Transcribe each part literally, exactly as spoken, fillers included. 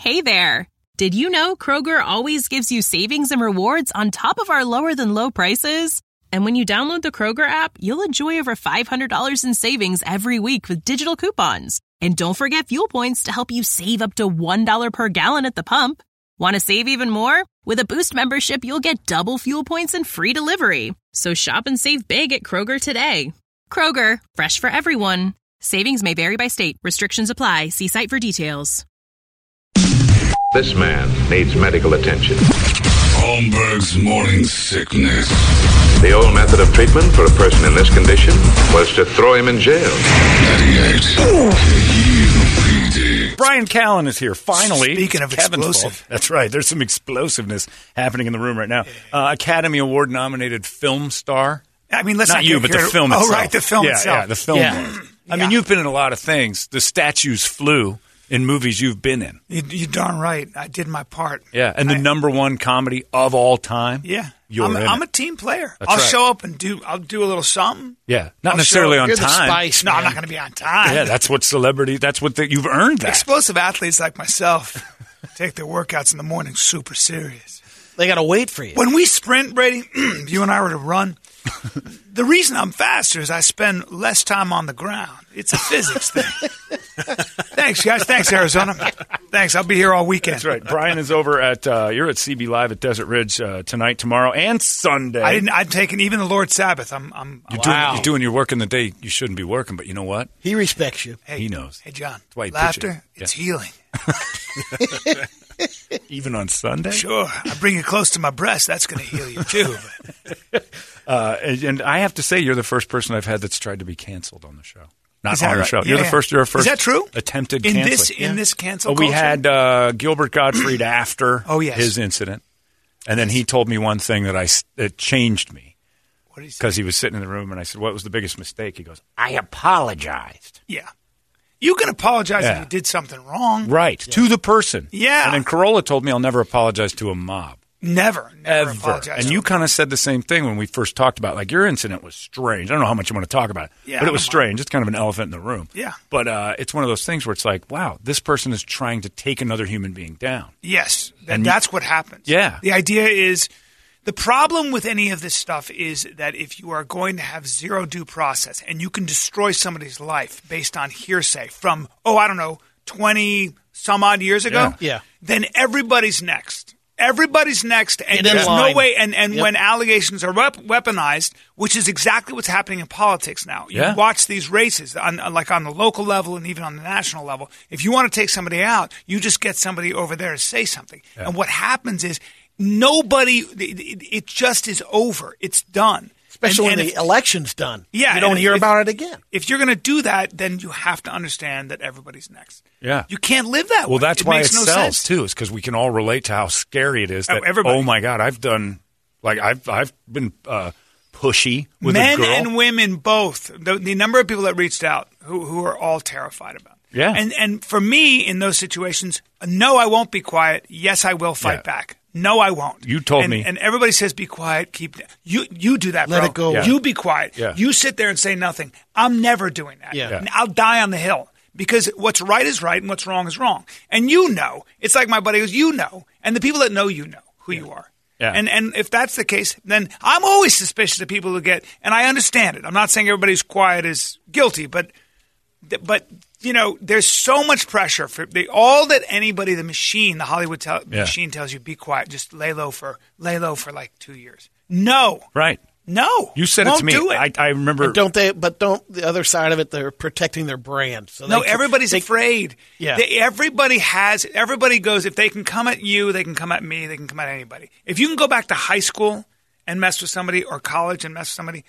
Hey there. Did you know Kroger always gives you savings and rewards on top of our lower-than-low prices? And when you download the Kroger app, you'll enjoy over five hundred dollars in savings every week with digital coupons. And don't forget fuel points to help you save up to one dollar per gallon at the pump. Want to save even more? With a Boost membership, you'll get double fuel points and free delivery. So shop and save big at Kroger today. Kroger, fresh for everyone. Savings may vary by state. Restrictions apply. See site for details. This man needs medical attention. Holmberg's Morning Sickness. The old method of treatment for a person in this condition was to throw him in jail. ninety-eight U P D. Brian Callen is here, finally. Speaking of Kevin's explosive. fault. That's right. There's some explosiveness happening in the room right now. Uh, Academy Award-nominated film star. I mean, let's not, not you, get but here. the film oh, itself. right, the film yeah, itself. Yeah, the film. Yeah. was. I Yeah. mean, you've been in a lot of things. The statues flew in movies you've been in. You, you're darn right. I did my part. Yeah, and the I, number one comedy of all time. Yeah, You're I'm, in I'm it. a team player. That's I'll right. show up and do. I'll do a little something. Yeah, not I'll necessarily show- on You're the time. spice, No, I'm man. not going to be on time. Yeah, that's what celebrity. That's what the, you've earned. That. Explosive athletes like myself take their workouts in the morning super serious. They got to wait for you. When we sprint, Brady, if you and I were to run, the reason I'm faster is I spend less time on the ground. It's a physics thing. Thanks, guys. Thanks, Arizona. Thanks. I'll be here all weekend. That's right. Brian is over at, uh, you're at C B Live at Desert Ridge uh, tonight, tomorrow, and Sunday. I didn't. I've taken even the Lord's Sabbath. I'm. I'm. You're, I'm doing, Wow. you're doing your work in the day you shouldn't be working, but you know what? He respects you. hey, he knows. Hey, John. why he Laughter. pitches. It's Yeah. healing. Even on Sunday? Sure. I bring it close to my breast. That's going to heal you too. But Uh, and, and I have to say, you're the first person I've had that's tried to be canceled on the show. Not Is that on the right? show. Yeah, You're the yeah. first. You're a first. Is that true? Attempted in canceling. this in this cancel Oh, we culture? had uh, Gilbert Gottfried after Oh, yes. his incident, and then he told me one thing that I s- that changed me What did he say? because he was sitting in the room, and I said, "What was the biggest mistake?" He goes, "I apologized." Yeah. You can apologize Yeah. if you did something wrong. Right to the person. Yeah. And then Corolla told me I'll never apologize to a mob. Never. Never Ever. apologize. And you kind of said the same thing when we first talked about it. Like, your incident was strange. I don't know how much you want to talk about it, Yeah, but I it was don't strange. It's kind of an elephant in the room. Yeah. But uh, it's one of those things where it's like, wow, this person is trying to take another human being down. Yes. And And you- that's what happens. Yeah. The idea is the problem with any of this stuff is that if you are going to have zero due process and you can destroy somebody's life based on hearsay from, oh, I don't know, twenty some odd years ago, Yeah. Yeah. then everybody's next. Everybody's next, and Get in there's line. no way. And, and Yep. when allegations are wep- weaponized, which is exactly what's happening in politics now, you Yeah. watch these races, on, like on the local level and even on the national level. If you want to take somebody out, you just get somebody over there to say something. And what happens is nobody. It, it just is over. It's done. Especially And- when and the if- election's done. Yeah, You don't and hear if- about it again. If you're going to do that, then you have to understand that everybody's next. Yeah. You can't live that way. Well, that's it why makes it no sells sense. too. Is because we can all relate to how scary it is. Oh, That everybody. oh my god, I've done like I've I've been uh, pushy with Men a girl. and women both. The, the number of people that reached out who who are all terrified about. it. Yeah. And and for me in those situations, no, I won't be quiet. Yes, I will fight Yeah. back. No, I won't. You told and, me. and everybody says be quiet. Keep you. You do that. Let bro. it go. Yeah. You be quiet. Yeah. You sit there and say nothing. I'm never doing that. Yeah. Yeah. And I'll die on the hill because what's right is right and what's wrong is wrong. And you know, it's like my buddy goes, you know, and the people that know you know who you are. Yeah. And and if that's the case, then I'm always suspicious of people who get. And I understand it. I'm not saying everybody's quiet is guilty, but but you know, there's so much pressure for the, all that anybody, the machine, the Hollywood tel- Yeah. machine tells you, be quiet, just lay low for lay low for like two years. No, Right. no, You said Won't it to me. Do it. I, I remember. And don't they? But don't the other side of it? They're protecting their brand. So No, they, everybody's they, afraid. Yeah. They, everybody has. Everybody goes. If they can come at you, they can come at me. They can come at anybody. If you can go back to high school and mess with somebody, or college and mess with somebody,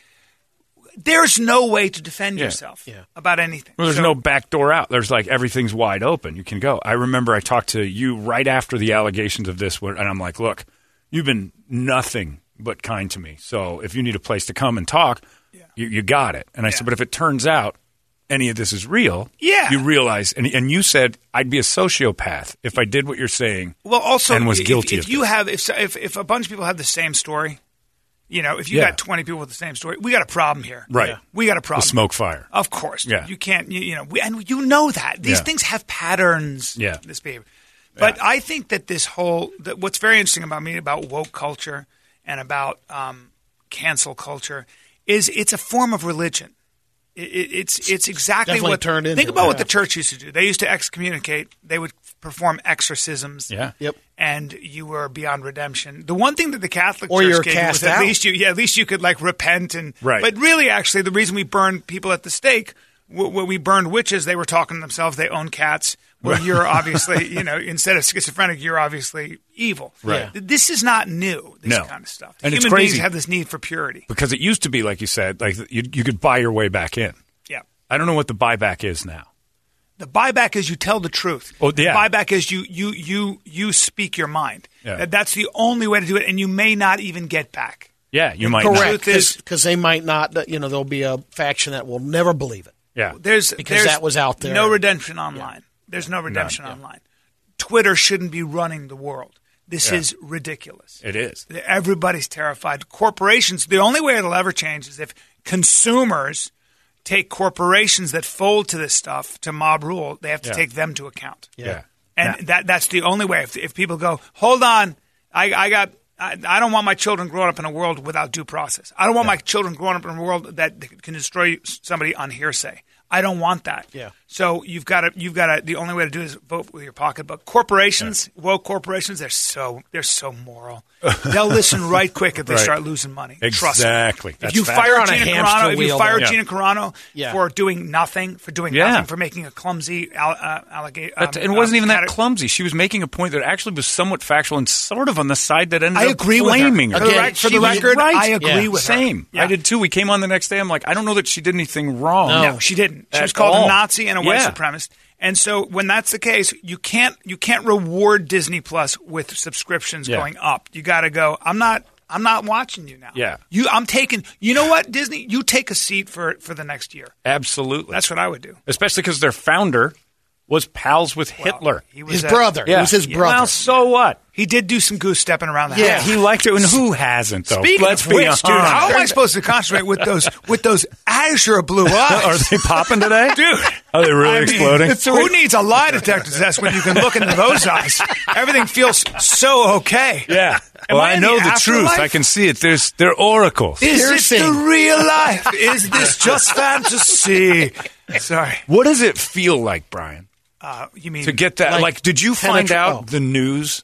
there's no way to defend Yeah. yourself Yeah. about anything. Well, there's So- no back door out. There's like everything's wide open. You can go. I remember I talked to you right after the allegations of this, where- and I'm like, look, you've been nothing but kind to me. So if you need a place to come and talk, you, you got it. And I Yeah. said, but if it turns out any of this is real, Yeah. you realize, and, and you said I'd be a sociopath if I did what you're saying. Well, also, and was if- guilty If, of you this. have, if, if if a bunch of people have the same story, you know, if you Yeah. got twenty people with the same story, we got a problem here. Right. Yeah. We got a The problem. smoke fire. Of course. Yeah. You can't. You, you know, we, and you know that these Yeah. things have patterns. Yeah. This behavior. But Yeah. I think that this whole that what's very interesting about me about woke culture and about um, cancel culture is it's a form of religion. It, it, it's it's exactly Definitely what turned into think it, about what yeah. the church used to do. They used to excommunicate. They would perform exorcisms. Yeah. Yep. And you were beyond redemption. The one thing that the Catholic Or Church you're gave you cast was at out. least you, yeah, at least you could like repent and. Right. But really, actually, the reason we burned people at the stake, w- when we burned witches, they were talking to themselves. They own cats. Well, you're obviously, you know, instead of schizophrenic, you're obviously evil. Right. This is not new. This No. kind of stuff. And it's Human beings crazy. have this need for purity. Because it used to be, like you said, like you, you could buy your way back in. Yeah. I don't know what the buyback is now. The buyback is you tell the truth. Oh, yeah. The buyback is you you you you speak your mind. Yeah. That- That's the only way to do it, and you may not even get back. Yeah, you might Correct, not. Truth is- because they might not. You know, there'll be a faction that will never believe it. Yeah. There's Because there's that was out there. No redemption online. There's no redemption None, yeah. online. Twitter shouldn't be running the world. This Yeah. is ridiculous. It is. Everybody's terrified. Corporations. The only way it'll ever change is if consumers take corporations that fold to this stuff to mob rule. They have to Yeah. take them to account. Yeah. And Yeah. that that's the only way. If, if people go, hold on, I, I got, I, I don't want my children growing up in a world without due process. I don't want my children growing up in a world that can destroy somebody on hearsay. I don't want that. Yeah. So you've got to, you've got to. The only way to do it is vote with your pocketbook. Corporations, woke corporations, they're so they're so moral. They'll listen right quick if they Right. start losing money. Trust me. Exactly. If That's you fact. fire They're on a Gina hamster Carano, if you wheel, fire though. Gina Carano Yeah. for doing nothing, for doing Yeah. nothing, for making a clumsy all, uh, allegation, But it wasn't even that clumsy. She was making a point that actually was somewhat factual and sort of on the side that ended I up agree with her. flaming her. For the Again, rec- for she the was record, right. I agree Yeah. with her. Same. Yeah. I did too. We came on the next day. I'm like, I don't know that she did anything wrong. No, she didn't. She At was called all. a Nazi and a white Yeah. supremacist. And so when that's the case, you can't you can't reward Disney Plus with subscriptions Yeah. going up. You got to go. I'm not. I'm not watching you now. Yeah. You. I'm taking. You know what, Disney? You take a seat for for the next year. Absolutely. That's what I would do. Especially because their founder was pals with Well, Hitler. he was His a- brother. Yeah. It was his Yeah. brother. Well, so what? He did do some goose stepping around the Yeah. house. He liked it, and who hasn't, though? Speaking Let's of be which, honest. dude, how am I supposed to concentrate with those with those azure blue eyes? Are they popping today? Dude, Are they really I mean, exploding? Who needs a lie detector test when you can look into those eyes? Everything feels so okay. Yeah. Am Well, I I in know the the truth. afterlife? I can see it. There's they're oracles. Is Piercing. it the real life? Is this just fantasy? Sorry. What does it feel like, Brian, Uh, you mean to get that? Like, Like did you find penetra- out oh. the news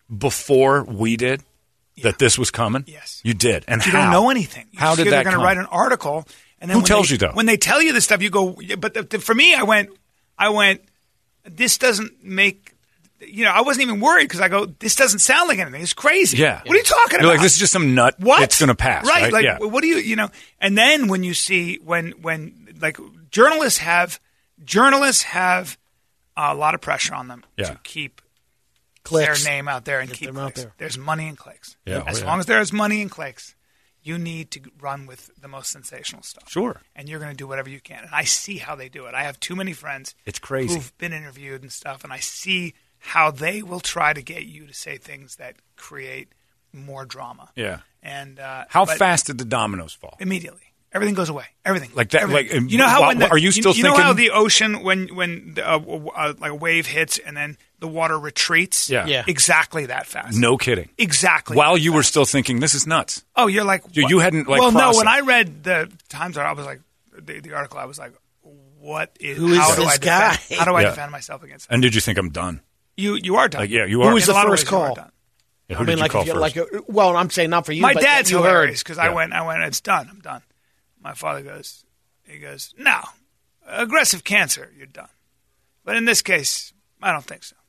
before we did that this was coming? Yes. You did. And you how? don't know anything? You How just did hear that they're going come? to write an article, and then Who when tells they- you, though? When they tell you this stuff, you go. yeah, But the, the, for me, I went. I went. This doesn't make. You know, I wasn't even worried because I go. This doesn't sound like anything. It's crazy. Yeah. What are you talking You're about? like, this is just some nut. What? It's going to pass. Right. Like, yeah. what do you, you know? And then when you see, when, when, like, journalists have, journalists have a lot of pressure on them Yeah. to keep Clicks. their name out there and Get keep them out clicks. there. There's money in clicks. Yeah, As oh, yeah. long as there is money in clicks, you need to run with the most sensational stuff. Sure. And you're going to do whatever you can. And I see how they do it. I have too many friends It's crazy. who've been interviewed and stuff, and I see how they will try to get you to say things that create more drama. Yeah. And uh, How but fast did the dominoes fall? Immediately. Everything goes away. Everything. Like that- Everything. like, um, you know how wha- when the, are you still you know how thinking- the ocean when when the, uh, w- uh, like a wave hits and then the water retreats. Yeah. Yeah. Exactly that fast. No kidding. Exactly. While that you were fast. still thinking, this is nuts. Oh, you're like You- what? you hadn't, like, Well, no. processed. When I read the Times article, I was like the, the article. I was like, what is? Who is how do this I guy? defend, How do I Yeah. defend myself against that? And did you think I'm done? You you are done. Like, yeah, you Who are. was In a the lot of first ways, you are call? done. Yeah, who I did mean, you like, call if you, first? like, a, well, I'm saying not for you. My but dad's you hilarious heard. because Yeah. I went, I went, it's done. I'm done. My father goes, he goes, no, aggressive cancer, you're done. But in this case, I don't think so.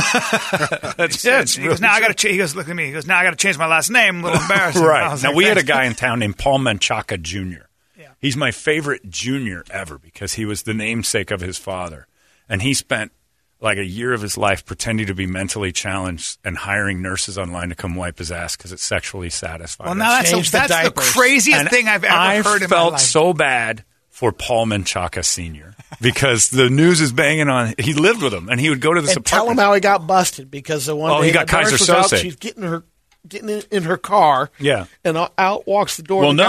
That's He it. said- It's he really goes, now I true. got to. He goes, look at me. He goes, now I got to change my last name. A little embarrassing. I Right. was Now, like, we had a "Thanks." guy in town named Paul Menchaca Junior Yeah. He's my favorite junior ever because he was the namesake of his father. And he spent like a year of his life pretending to be mentally challenged and hiring nurses online to come wipe his ass because it's sexually satisfying. Well, now that's, Change a, the that's the diapers. craziest And thing I've ever I heard in my felt life. so bad for Paul Menchaca Senior because the news is banging on. He lived with him, and he would go to this And tell him apartment. how he got busted because the one Oh, day he got the nurse Kaiser was out, Sose. she's getting her getting in, in her car. Yeah. and out, out walks the door. Well, the no, guy.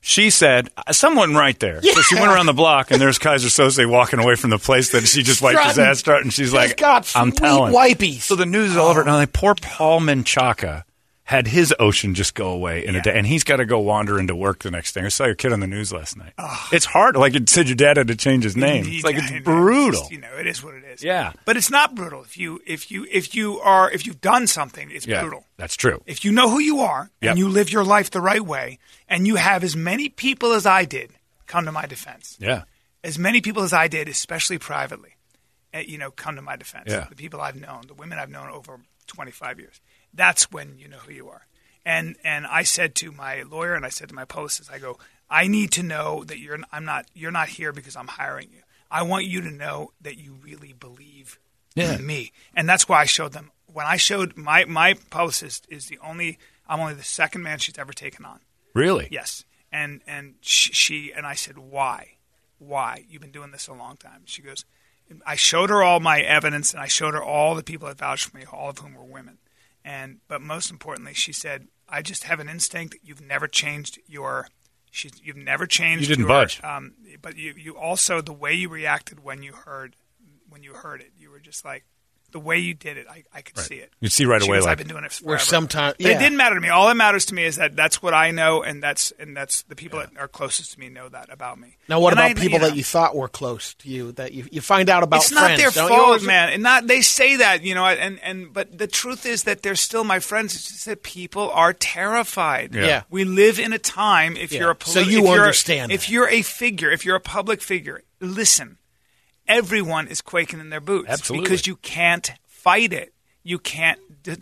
She said, someone right there. Yeah. So she went around the block, and there's Kaiser Sose walking away from the place that she just wiped his ass, and she's like, got I'm telling. Wipies. So the news is all over. Now, like, poor Paul Menchaca had his ocean just go away in yeah. a day, and he's got to go wander into work the next day. I saw your kid on the news last night. Oh. It's hard. Like it said, your dad had to change his name. It's like it's brutal. It's, you know, it is what it is. Yeah, but it's not brutal. If you if you if you are if you've done something, it's yeah, brutal. That's true. If you know who you are yep. and you live your life the right way, and you have as many people as I did come to my defense. Yeah, as many people as I did, especially privately, uh, you know, come to my defense. Yeah. The people I've known, the women I've known over twenty-five years. That's when you know who you are. And and I said to my lawyer and I said to my publicist, I go, I need to know that you're I'm not you're not here because I'm hiring you. I want you to know that you really believe yeah. in me. And that's why I showed them. When I showed my my publicist is the only I'm only the second man she's ever taken on. Really? Yes. And and she, she and I said, why? Why? You've been doing this a long time. She goes, I showed her all my evidence and I showed her all the people that vouched for me, all of whom were women. And but most importantly, she said, I just have an instinct. You've never changed your. She's, you've never changed. You didn't your, budge. Um, but you, you also the way you reacted when you heard, when you heard it, you were just like, the way you did it, I, I could right. see it. You'd see right she away. Goes, like, I've been doing it forever. Or sometimes, yeah. yeah. It didn't matter to me. All that matters to me is that that's what I know, and that's and that's the people yeah. that are closest to me know that about me. Now, what and about I, people you know, that you thought were close to you that you you find out about? It's friends, not their don't fault, you? man. And not they say that, you know, and, and but the truth is that they're still my friends. It's just that people are terrified. Yeah, yeah. We live in a time. If yeah. you're a politi- so you if understand. You're, if you're a figure, if you're a public figure, listen. Everyone is quaking in their boots. Absolutely. Because you can't fight it. You can't.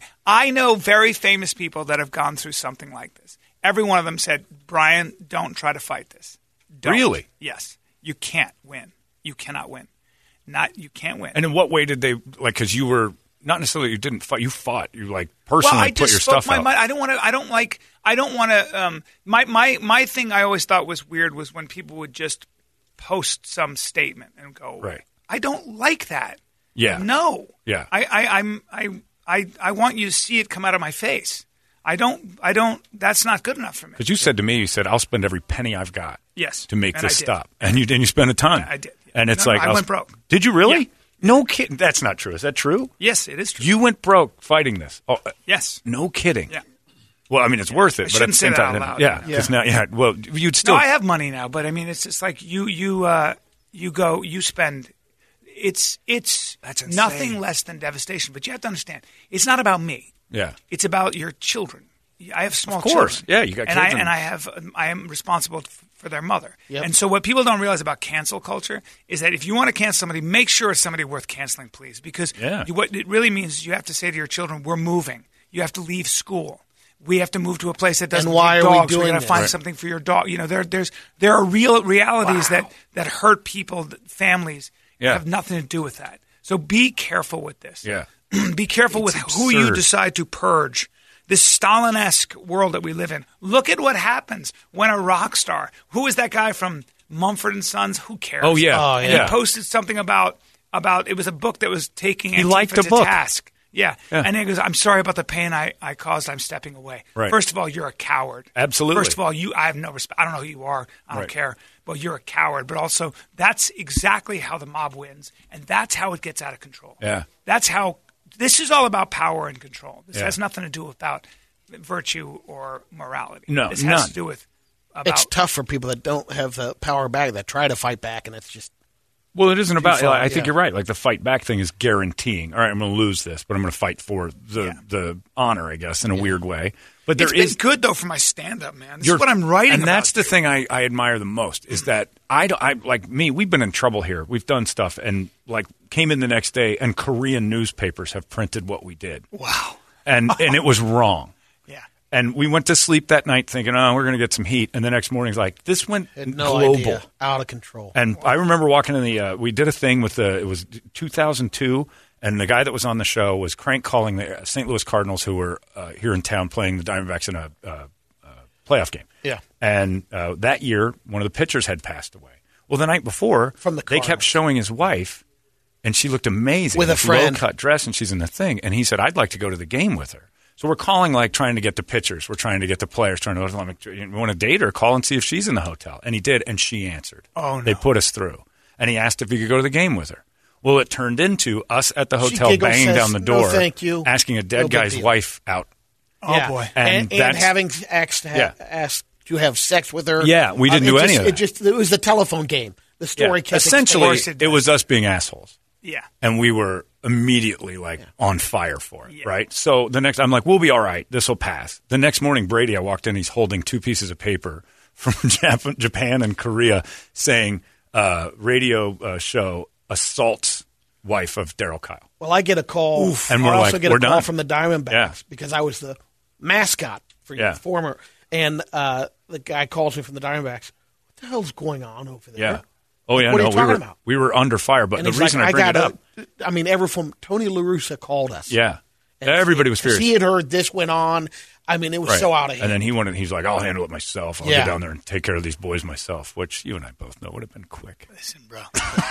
I know very famous people that have gone through something like this. Every one of them said, Brian, don't try to fight this. Don't. Really? Yes. You can't win. You cannot win. Not you can't win. And in what way did they like? Because you were not necessarily you didn't fight. You fought. You like personally well, I put just your spoke stuff my out. mind. I don't want to. I don't like. I don't want to. Um, my my my thing. I always thought was weird was when people would just post some statement and go, right. I don't like that. Yeah. No. Yeah. I, I, I'm I I I want you to see it come out of my face. I don't I don't that's not good enough for me. Because you said to me, you said, I'll spend every penny I've got yes. to make and this I did. stop. And you and you spent a ton. Yeah, I did. Yeah. And it's no, like I I'll went sp- broke. Did you really? Yeah. No kidding. That's not true. Is that true? Yes, it is true. You went broke fighting this. Oh, yes. No kidding. Yeah. Well, I mean, it's worth it. I but at the say same that time, out loud. yeah, Yeah. because now, yeah. Well, you'd still. No, I have money now, but I mean, it's just like you you uh, you go you spend. It's it's That's nothing less than devastation. But you have to understand, it's not about me. Yeah. It's about your children. I have small Of course. children. Yeah, you got and I kids. and I have I am responsible f- for their mother. Yep. And so what people don't realize about cancel culture is that if you want to cancel somebody, make sure it's somebody worth canceling, please, because Yeah. you, what it really means is you have to say to your children, "We're moving. You have to leave school. We have to move to a place that doesn't And why need are we dogs. doing We're going this?" to find Right. something for your dog." You know, there there's there are real realities Wow. that that hurt people, that families Yeah. have nothing to do with that. So be careful with this. Yeah. Be careful It's with who you absurd. decide to purge. This Stalin-esque world that we live in. Look at what happens when a rock star, who is that guy from Mumford and Sons? Who cares? Oh, yeah. Oh, And yeah. he posted something about, about it was a book that was taking He Antifa liked the to book. task. Yeah. Yeah. And he goes, I'm sorry about the pain I, I caused. I'm stepping away. Right. First of all, you're a coward. Absolutely. First of all, you I have no respect. I don't know who you are. I don't Right. care. But you're a coward. But also, that's exactly how the mob wins. And that's how it gets out of control. Yeah. That's how this is all about power and control. This Yeah. has nothing to do about virtue or morality. No, this has none. to do with about It's tough for people that don't have the power back that try to fight back, and it's just Well, it isn't about. far, I think yeah. you're right. Like the fight back thing is guaranteeing. All right, I'm going to lose this, but I'm going to fight for the Yeah. the honor, I guess, in a weird way. But there It's is been good though for my stand-up, man. This You're- is what I'm writing, and about, that's the dude. thing I, I admire the most is that I, don't- I like me. We've been in trouble here. We've done stuff, and like came in the next day, and Korean newspapers have printed what we did, Wow. and and it was wrong. Yeah. And we went to sleep that night thinking, oh, we're going to get some heat. And the next morning, it's like, this went had no global. idea, out of control. And I remember walking in the, uh, we did a thing with the, it was two thousand two, and the guy that was on the show was crank calling the Saint Louis Cardinals, who were uh, here in town playing the Diamondbacks in a uh, uh, playoff game. Yeah. And uh, that year, one of the pitchers had passed away. Well, the night before, From the they kept Cardinals. showing his wife, and she looked amazing. With a this friend. low-cut dress, and she's in the thing. And he said, I'd like to go to the game with her. So we're calling, like, trying to get the pitchers. We're trying to get the players, trying to, like, you want to date her? Call and see if she's in the hotel. And he did, and she answered. Oh, no. They put us through. And he asked if he could go to the game with her. Well, it turned into us at the She hotel giggles, banging says, down the "No, door, thank you." asking a dead No big guy's deal. wife out. Oh, Yeah. boy. And And, and, that's- having asked to have, Yeah. asked to have sex with her. Yeah, we didn't it do just, any of It that. just it was the telephone game. The story Yeah. kept Essentially, Of course it it, was does. us being assholes. Yeah. And we were immediately, like, on fire for it, right? So the next, I'm like, we'll be all right. This will pass. The next morning, Brady, I walked in, he's holding two pieces of paper from Jap- Japan and Korea saying, uh, radio uh, show assaults wife of Daryl Kyle. Well, I get a call. Oof. And I we're also like, get we're a call done. from the Diamondbacks Yeah. because I was the mascot for Yeah. former. And uh, the guy calls me from the Diamondbacks. What the hell's going on over there? Yeah. Oh, yeah, What are no, you we talking were, about? we were under fire. But And the he's reason like, I bring it gotta, up, I mean, ever from Tony La Russa called us. yeah, And everybody was because furious. He had heard this went on. I mean, it was Right. so out of hand. And then he wanted, he's like, I'll handle it myself. I'll Yeah. get down there and take care of these boys myself, which you and I both know would have been quick. Listen, bro.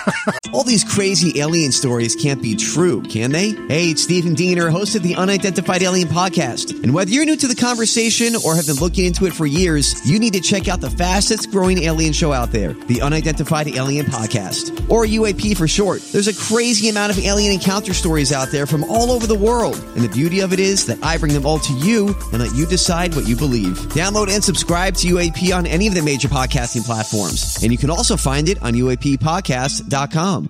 All these crazy alien stories can't be true, can they? Hey, it's Stephen Diener, host of the Unidentified Alien Podcast. And whether you're new to the conversation or have been looking into it for years, you need to check out the fastest growing alien show out there, the Unidentified Alien Podcast, or U A P for short. There's a crazy amount of alien encounter stories out there from all over the world. And the beauty of it is that I bring them all to you and let you decide what you believe. Download and subscribe to U A P on any of the major podcasting platforms. And you can also find it on U A P podcast dot com.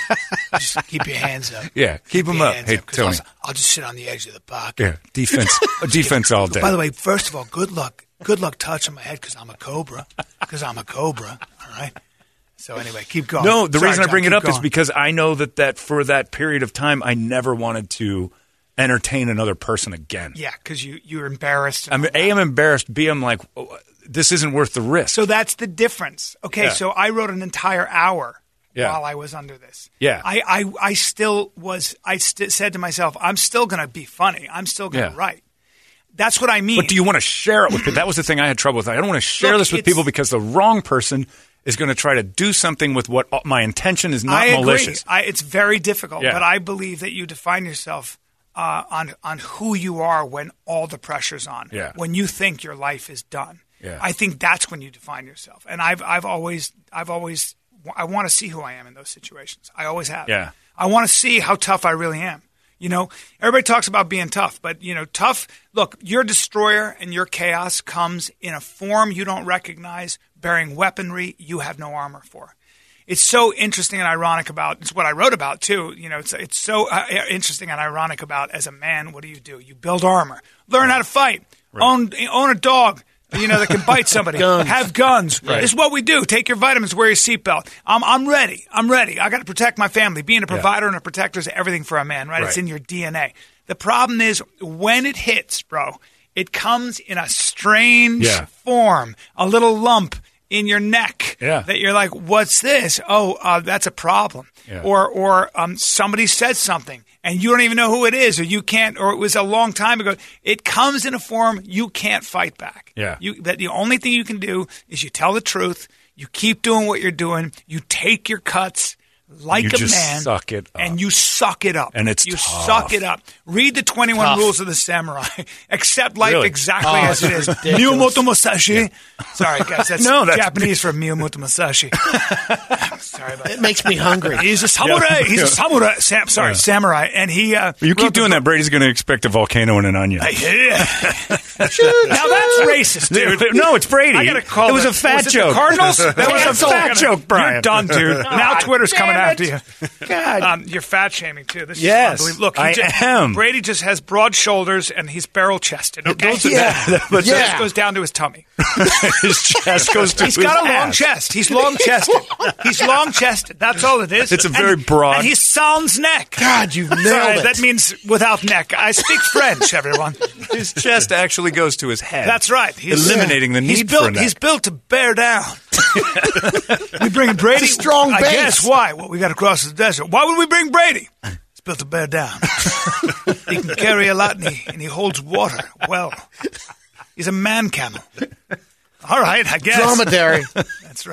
Just keep your hands up. Yeah, keep them your up. hands Hey, 'cause Tony. I'll, I'll just sit on the edge of the pocket. Yeah, defense, defense all day. By the way, first of all, good luck. Good luck touching my head because I'm a cobra. Because I'm a cobra. All right. So anyway, keep going. No, the Sorry, reason I John, bring it keep up is going. because I know that, that for that period of time, I never wanted to entertain another person again. Yeah, because you you're embarrassed. and I mean, all that. A, I'm embarrassed. B, I'm like, oh, this isn't worth the risk. So that's the difference. Okay, Yeah. so I wrote an entire hour Yeah. while I was under this. Yeah. I, I, I still was, I st- said to myself, I'm still going to be funny. I'm still going to Yeah. write. That's what I mean. But do you want to share it with people? That was the thing I had trouble with. I don't want to share Look, this with it's- people because the wrong person is going to try to do something with what my intention is not I agree. malicious. I, it's very difficult, Yeah. but I believe that you define yourself uh, on on who you are when all the pressure's on. Yeah. When you think your life is done. Yeah. I think that's when you define yourself. And I've I've always I've always I want to see who I am in those situations. I always have. Yeah. I want to see how tough I really am. You know, everybody talks about being tough, but you know, tough. Look, your destroyer and your chaos comes in a form you don't recognize, bearing weaponry you have no armor for. It's so interesting and ironic about. It's what I wrote about too. You know, it's it's so uh, interesting and ironic about. As a man, what do you do? You build armor, learn how to fight, own own a dog. You know, that can bite somebody. Guns. Have guns. Right. This is what we do. Take your vitamins, wear your seatbelt. I'm, I'm ready. I'm ready. I got to protect my family. Being a provider and a protector is everything for a man, right? It's Right. in your D N A. The problem is when it hits, bro, it comes in a strange Yeah. form, a little lump in your neck Yeah. that you're like, what's this? Oh, uh, that's a problem. Yeah. Or or um, somebody said something and you don't even know who it is, or you can't, or it was a long time ago. It comes in a form you can't fight back. Yeah. You, that the only thing you can do is you tell the truth. You keep doing what you're doing. You take your cuts like You a just man, suck it up. and you suck it up. And it's you tough. suck it up. Read the twenty-one Tough. rules of the samurai. Accept life Really? exactly Oh, as it is. it's ridiculous. Miyamoto Musashi. Sorry, guys. That's, No, that's- Japanese for Miyamoto Musashi. Sorry about It that. makes me hungry. He's a samurai. Yeah. He's Yeah. a samurai. Sam, sorry, Yeah. samurai. And he. Uh, You wrote keep the doing book- that, Brady's going to expect a volcano and an onion. Yeah. Now that's racist, dude. No, it's Brady. I gotta call It was the- a fat was it the joke. Cardinals? That was a Cancel. fat joke, Brian. You're done, dude. Now Twitter's damn coming it. after you. God. Um, you're fat shaming too. This Yes, is unbelievable. Look, he I just, am. Brady just has broad shoulders and he's barrel chested. Okay, Those are- Yeah. but Yeah. This goes down to his tummy. his chest goes to He's his got a long ass. chest. He's long chested. He's long chested. That's all it is. It's a And- very broad- And he's sans neck. God, you've nailed Sorry, it. that means without neck. I speak French, everyone. His chest actually goes to his head. That's right. He's Eliminating the he's need built, for a neck. He's built to bear down. we bring Brady. It's a strong I base. guess why? Well, we got to cross the desert. Why would we bring Brady? He's built to bear down. He can carry a lot, and he, and he holds water well. He's a man camel. All right, I guess. Dromedary. That's right.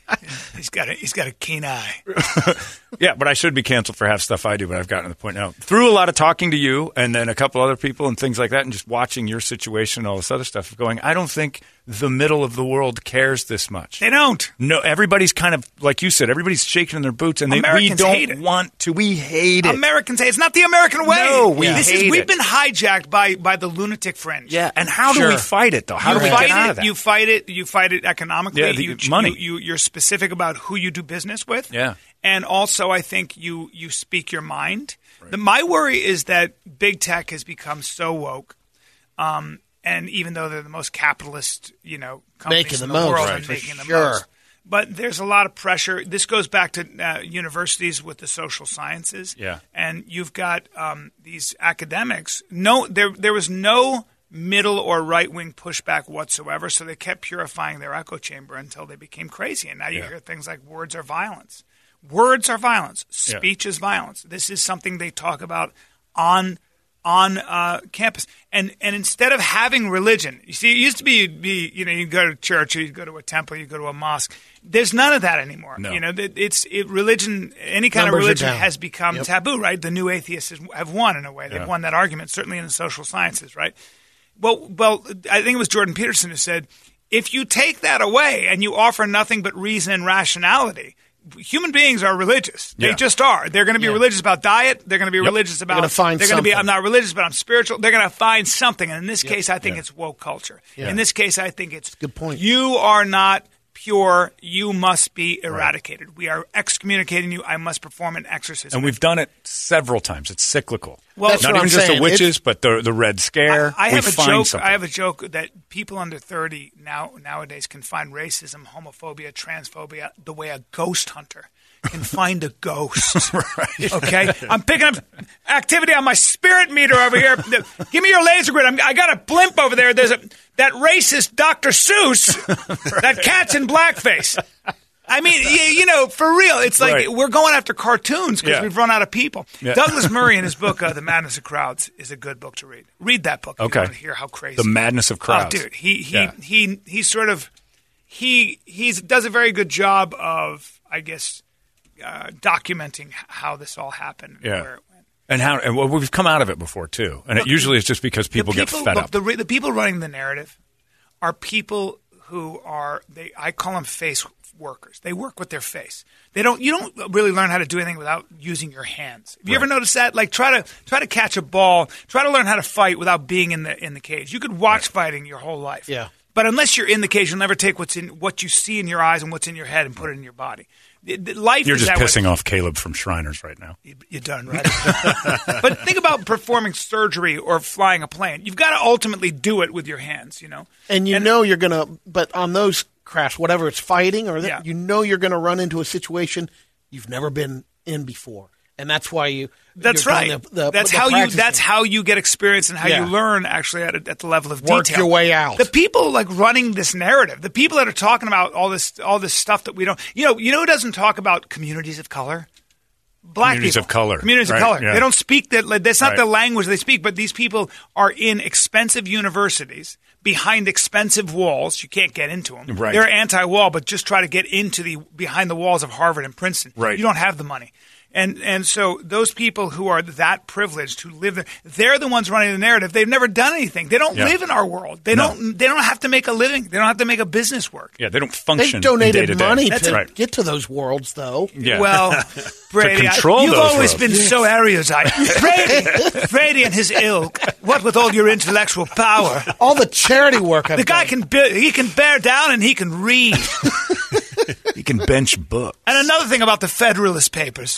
he's got a, he's got a keen eye. Yeah, but I should be canceled for half stuff I do, but I've gotten to the point now. Through a lot of talking to you and then a couple other people and things like that and just watching your situation and all this other stuff going, I don't think the middle of the world cares this much. They don't. No, everybody's kind of, like you said, everybody's shaking in their boots and they, we Americans hate don't it. want to. We hate it. Americans hate it. It's not the American way. No, we this hate is, We've it. been hijacked by, by the lunatic fringe. Yeah, and how do Sure. we fight it, though? How you do we fight get out it, of that? You fight it. You fight it economically. Yeah, the you, money. You, you, you're specific about who you do business with. Yeah. And also, I think you you speak your mind. The, my worry is that big tech has become so woke, um, and even though they're the most capitalist, you know, companies Making in the the most, world right, and for making the sure. most. But there's a lot of pressure. This goes back to uh, universities with the social sciences. Yeah. And you've got um, these academics. No, there there was no middle or right wing pushback whatsoever. So they kept purifying their echo chamber until they became crazy. And now you Yeah. hear things like words are violence. Words are violence. Yeah. Speech is violence. This is something they talk about on on uh, campus. And and instead of having religion, you see, it used to be you'd be you know you go to church or you go to a temple, you go to a mosque. There's none of that anymore. No. You know, it, it's it, religion. Any kind Numbers are of religion down. has become Yep. taboo, right? The new atheists has- have won in a way. They've Yeah. won that argument, certainly in the social sciences, right? Well, well, I think it was Jordan Peterson who said, if you take that away and you offer nothing but reason and rationality, human beings are religious. They Yeah. just are. They're going to be Yeah. religious about diet. They're going to be Yep. religious about. gonna find they're going to be. something. I'm not religious, but I'm spiritual. They're going to find something. And in this case, I think Yeah. it's woke culture. Yeah. In this case, I think it's Good point. You are not pure. You must be eradicated. We are excommunicating you. I must perform an exorcism. And we've done it several times. It's cyclical. Well, That's not what even I'm just saying. the witches, It's- but the the Red Scare. I, I we have a find joke. something. I have a joke that people under thirty now nowadays can find racism, homophobia, transphobia the way a ghost hunter can find a ghost. Right. Okay, I'm picking up activity on my spirit meter over here. Give me your laser grid. I'm, I got a blimp over there. There's a that racist Doctor Seuss. That cat's in blackface. I mean, you, you know, for real, it's like Right. we're going after cartoons because Yeah. we've run out of people. Yeah. Douglas Murray in his book, uh, The Madness of Crowds, is a good book to read. Read that book. If Okay. You want to hear how crazy. The Madness of Crowds. Oh, dude, he he Yeah. he he sort of he he's does a very good job of, I guess, uh, documenting h- how this all happened. And Yeah. where it went. And how and well, we've come out of it before too, and it usually is just because people, the people get fed look, up. The, re- the people running the narrative are people who are they. I call them face workers. They work with their face. They don't. You don't really learn how to do anything without using your hands. Have you ever noticed that? Like try to try to catch a ball. Try to learn how to fight without being in the in the cage. You could watch fighting your whole life. Yeah. But unless you're in the cage, you'll never take what's in what you see in your eyes and what's in your head and put it in your body. The- the Life You're is just that pissing way. off Caleb from Shriners right now. You- You're done, right? But think about performing surgery or flying a plane. You've got to ultimately do it with your hands, you know. And you know you're going to, but on those crafts, whatever it's fighting or that, Yeah. you know you're going to run into a situation you've never been in before. And that's why you. That's you're right. doing the- the- that's the how you. practicing. That's how you get experience and how Yeah. you learn actually at, at the level of Work detail. your way out. The people like running this narrative, the people that are talking about all this, all this stuff that we don't. You know, you know who doesn't talk about communities of color? Black Communities people. of color. Communities Right, of color. yeah. They don't speak that. Like, that's not Right. the language they speak. But these people are in expensive universities behind expensive walls. You can't get into them. Right. They're anti-wall, but just try to get into the behind the walls of Harvard and Princeton. Right. You don't have the money. And and so those people who are that privileged, who live there, they're the ones running the narrative. They've never done anything. They don't Yeah. live in our world. They No. don't. They don't have to make a living. They don't have to make a business work. Yeah, they don't They function. donated day-to-day. money That's to right. get to those worlds, though. Yeah. Well, Brady, I- control you've those always roads. been so erudite. Brady, Brady and his ilk. What with all your intellectual power? All the charity work I've The guy done. can be- he can bear down and he can read. he can bench books. And another thing about the Federalist Papers.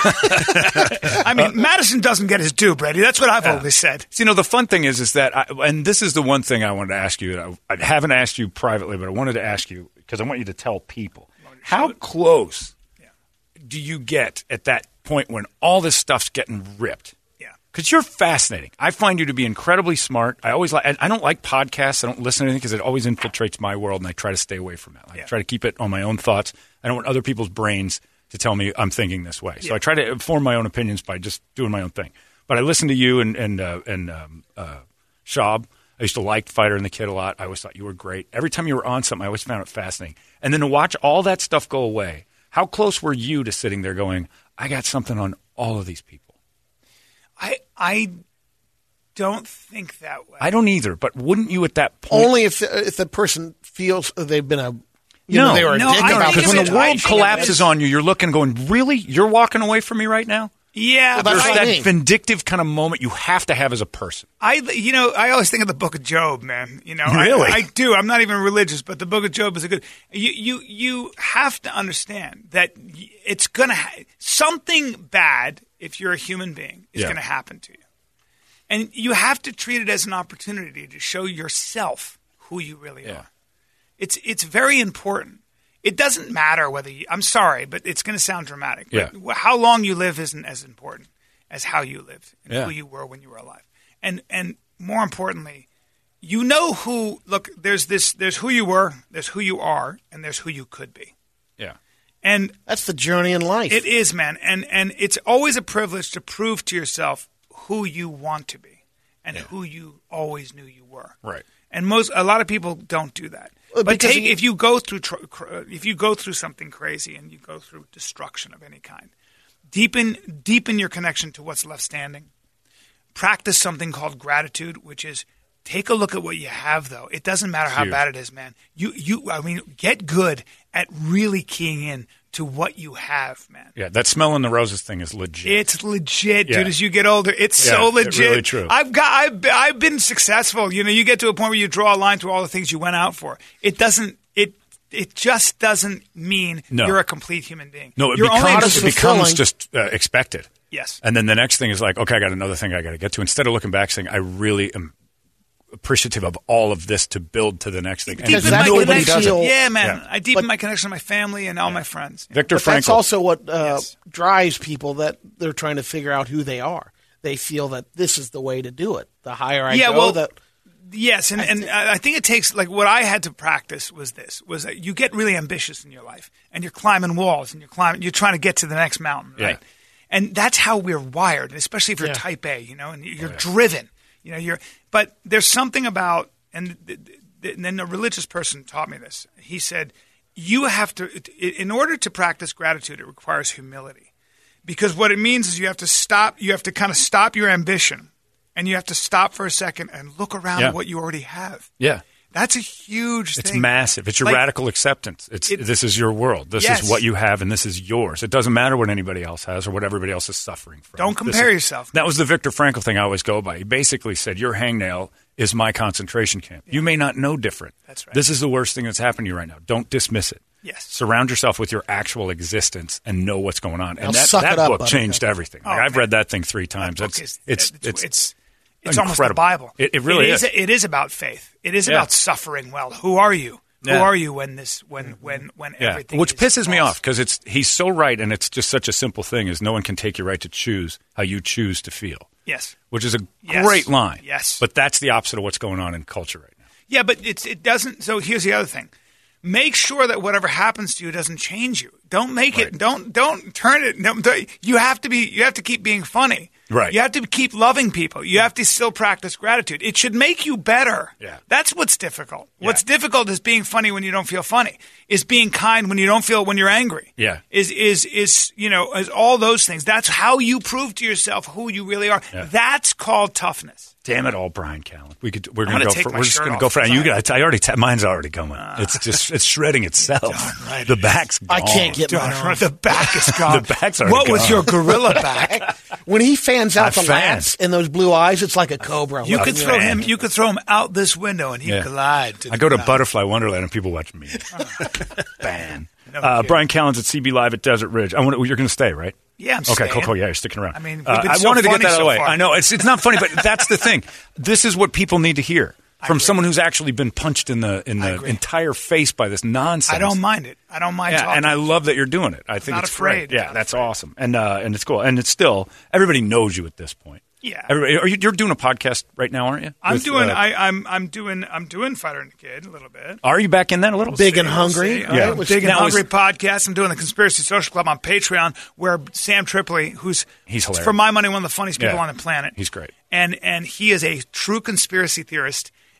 I mean, Madison doesn't get his due, Brady. That's what I've always said. So, you know, the fun thing is, is that, I, and this is the one thing I wanted to ask you. That I, I haven't asked you privately, but I wanted to ask you because I want you to tell people how close do you get at that point when all this stuff's getting ripped? Yeah. Because you're fascinating. I find you to be incredibly smart. I always like. I don't like podcasts. I don't listen to anything because it always infiltrates my world, and I try to stay away from it. I Yeah. try to keep it on my own thoughts. I don't want other people's brains to tell me I'm thinking this way. So Yeah. I try to form my own opinions by just doing my own thing. But I listen to you and and uh, and um, uh, Schaub. I used to like Fighter and the Kid a lot. I always thought you were great. Every time you were on something, I always found it fascinating. And then to watch all that stuff go away, how close were you to sitting there going, I got something on all of these people? I I don't think that way. I don't either, but wouldn't you at that point? Only if if the person feels they've been a you no, know, they were a no, dick I about think because of when it- the I world think of it collapses as- on you, you're looking going, really? You're walking away from me right now? Yeah, Well, but that's There's what I that mean. vindictive kind of moment you have to have as a person. I, you know, I always think of the Book of Job, man. You know, Really? I, I do. I'm not even religious, but the Book of Job is a good. You, you, you have to understand that y- it's gonna ha- something bad if you're a human being is Yeah. going to happen to you, and you have to treat it as an opportunity to show yourself who you really Yeah. are. It's it's very important. It doesn't matter whether you, I'm sorry, but it's going to sound dramatic. But Yeah. how long you live isn't as important as how you lived and Yeah. who you were when you were alive. And and more importantly, you know who. Look, there's this. There's who you were. There's who you are, and there's who you could be. Yeah. And That's the journey in life. it is, man. And and it's always a privilege to prove to yourself who you want to be and who you always knew you were. Right. And most a lot of people don't do that. Well, But because take you- if you go through tr- cr- if you go through something crazy and you go through destruction of any kind, deepen deepen your connection to what's left standing. Practice something called gratitude, which is take a look at what you have. Though it doesn't matter how Huge. bad it is, man. You you I mean, get good at really keying in to what you have, man. Yeah, that smelling the roses thing is legit. It's legit, Yeah. dude. As you get older, it's Yeah, so it's legit. really true. I've got, I've, been- I've been successful. You know, you get to a point where you draw a line through all the things you went out for. It doesn't. It it just doesn't mean No. you're a complete human being. no, it you're becomes, only as it fulfilling. becomes just uh, expected. yes. And then the next thing is like, okay, I got another thing I got to get to. Instead of looking back saying, I really am appreciative of all of this to build to the next thing. And Because Deepen my nobody connection. does it. Yeah, man. Yeah. I deepen But- my connection to my family and all my friends. Victor But that's Frankl. also what uh, Yes. drives people that they're trying to figure out who they are. They feel that this is the way to do it. The higher I Yeah, go, well, the Yes, and, and I think it takes like what I had to practice was this: was that you get really ambitious in your life, and you're climbing walls, and you're climbing, you're trying to get to the next mountain, right? Yeah. And that's how we're wired, especially if you're Yeah. Type A, you know, and you're driven, you know. You're, but there's something about, and, th- th- and then a religious person taught me this. He said, you have to, in order to practice gratitude, it requires humility, because what it means is you have to stop, you have to kind of stop your ambition. And you have to stop for a second and look around Yeah. at what you already have. Yeah. That's a huge It's thing. massive. It's your Like, radical acceptance. It's it- this is your world. This Yes. is what you have, and this is yours. It doesn't matter what anybody else has or what everybody else is suffering from. Don't This compare is- yourself. That was the Viktor Frankl thing I always go by. He basically said, "Your hangnail is my concentration camp. You may not know different. That's right. This is the worst thing that's happened to you right now. Don't dismiss it. Yes. Surround yourself with your actual existence and know what's going on." And Now that, suck that it up, book Buttercup. changed everything. Like, Oh, I've man. read that thing three times. Book It's is- it's it's it's it's it's almost the incredible. Bible. It- it really is. It is about faith. It is Yeah. about suffering well. Who are you? Who Yeah. are you when this when when when Yeah, everything which is pisses me lost? off because it's he's so right, and it's just such a simple thing: is no one can take your right to choose how you choose to feel. Yes. Which is a Yes. great line. Yes. but that's the opposite of what's going on in culture right now. Yeah, but it's it doesn't. So here's the other thing: make sure that whatever happens to you doesn't change you. Don't make Right. it. Don't don't turn it. Don't, don't- you have to be. You have to keep being funny. Right. You have to keep loving people. You have to still practice gratitude. It should make you better. Yeah. That's what's difficult. Yeah. What's difficult is being funny when you don't feel funny. Is being kind when you don't feel when you're angry. Yeah. Is is is you know is all those things. That's how you prove to yourself who you really are. Yeah. That's called toughness. Damn it all, Brian Callen. We could. We're I'm gonna gonna go take for. my We're just shirt gonna off go for. because You I- got. I already. T- mine's already going. it's just. It's shredding itself. right the it back's. I gone. can't get Dude, mine on. the back is gone. The back's already What was gone. your gorilla back? When he fans out I the fan. lats in those blue eyes, it's like a cobra. You Like, could know, throw him. You could throw him out this window, and he'd Yeah. glide. To the I go to ground. Butterfly Wonderland and people watch me. Ban. No uh, kidding. Brian Callen's at C B Live at Desert Ridge. I want. You're going to stay, right? Yeah, I'm Okay, staying. cool, cool. Yeah, you're sticking around. I mean, we've Uh, been I so wanted to get funny that out of so the way. far. I know it's it's not funny, but that's the thing. This is what people need to hear from agree. someone who's actually been punched in the in the agree. entire face by this nonsense. I don't mind it. I don't mind Yeah, talking. and I love that you're doing it. I think not it's afraid. great. Yeah, Not that's afraid. awesome, and uh, and it's cool, and it's still everybody knows you at this point. Yeah. everybody. Are you, you're doing a podcast right now, aren't you? I'm With, doing. uh, I, I'm. I'm doing. I'm doing Fighter and the Kid a little bit. are you back in that a little? Big and We'll hungry. see. right? Yeah. Which- Big and Now, Hungry is- podcast. I'm doing the Conspiracy Social Club on Patreon, where Sam Tripoli, who's He's hilarious. for my money one of the funniest people Yeah. on the planet. He's great. and and he is a true conspiracy theorist.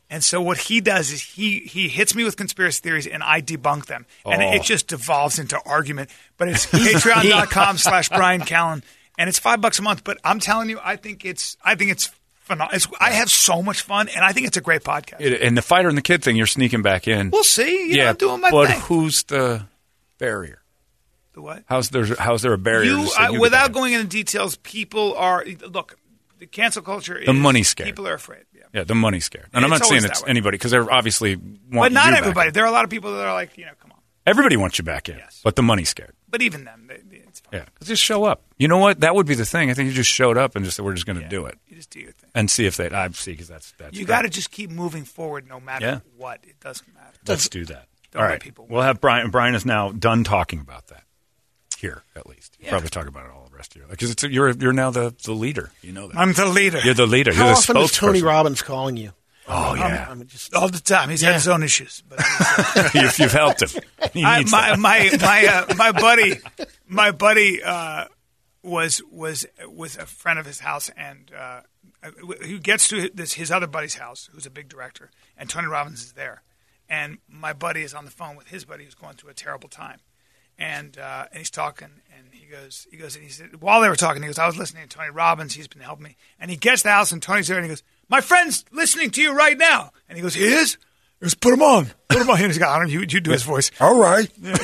And so what he does is he he hits me with conspiracy theories and I debunk them. And Oh. it just devolves into argument. But it's patreon.com slash Brian Callen. And it's five bucks a month. But I'm telling you, I think it's I think it's phenomenal. It's, I have so much fun, and I think it's a great podcast. It, and the fighter and the kid thing, you're sneaking back in. We'll see. You yeah, know, I'm doing my but thing. who's the barrier? The what? How's there? How's there a barrier? You, to say uh, you get without back? going into details, people are look. The cancel culture is The money scared. People are afraid. Yeah. Yeah, the money's scared. And I'm It's not saying always it's that way. anybody because they're obviously want But not you back everybody. in. There are a lot of people that are like, you know, come on. Everybody wants you back in, Yes. but the money's scared. But even them, they, they, it's fine. Yeah, just show up. You know what? That would be the thing. I think you just showed up and just said we're just going to Yeah. do it You just do your thing. and see if they. I see because that's that's. You great. got to just keep moving forward, no matter Yeah. what. It doesn't matter. Let's do that. Don't All let right, people we'll have Brian. Brian is now done talking about that here, at least. He'll Yeah. probably talk about it all the rest of your life because it's you're you're now the, the leader. You know that. I'm the leader. You're the leader. How You're the often is Tony spokesperson. Robbins calling you? Oh yeah, I'm just all the time. He's Yeah. had his own issues. But you've, you've helped him. He I, needs my, that. my my uh, my buddy, my buddy uh, was was with a friend of his house, and uh, who gets to this his other buddy's house, who's a big director, and Tony Robbins is there, and my buddy is on the phone with his buddy who's going through a terrible time, and uh, and he's talking, and he goes he goes and he said while they were talking, he goes, I was listening to Tony Robbins, he's been helping me, and he gets to the house, and Tony's there, and he goes, my friend's listening to you right now, and he goes, he is. Just put him on. Put him on. And he's got, I don't know, you, you do his voice. all right.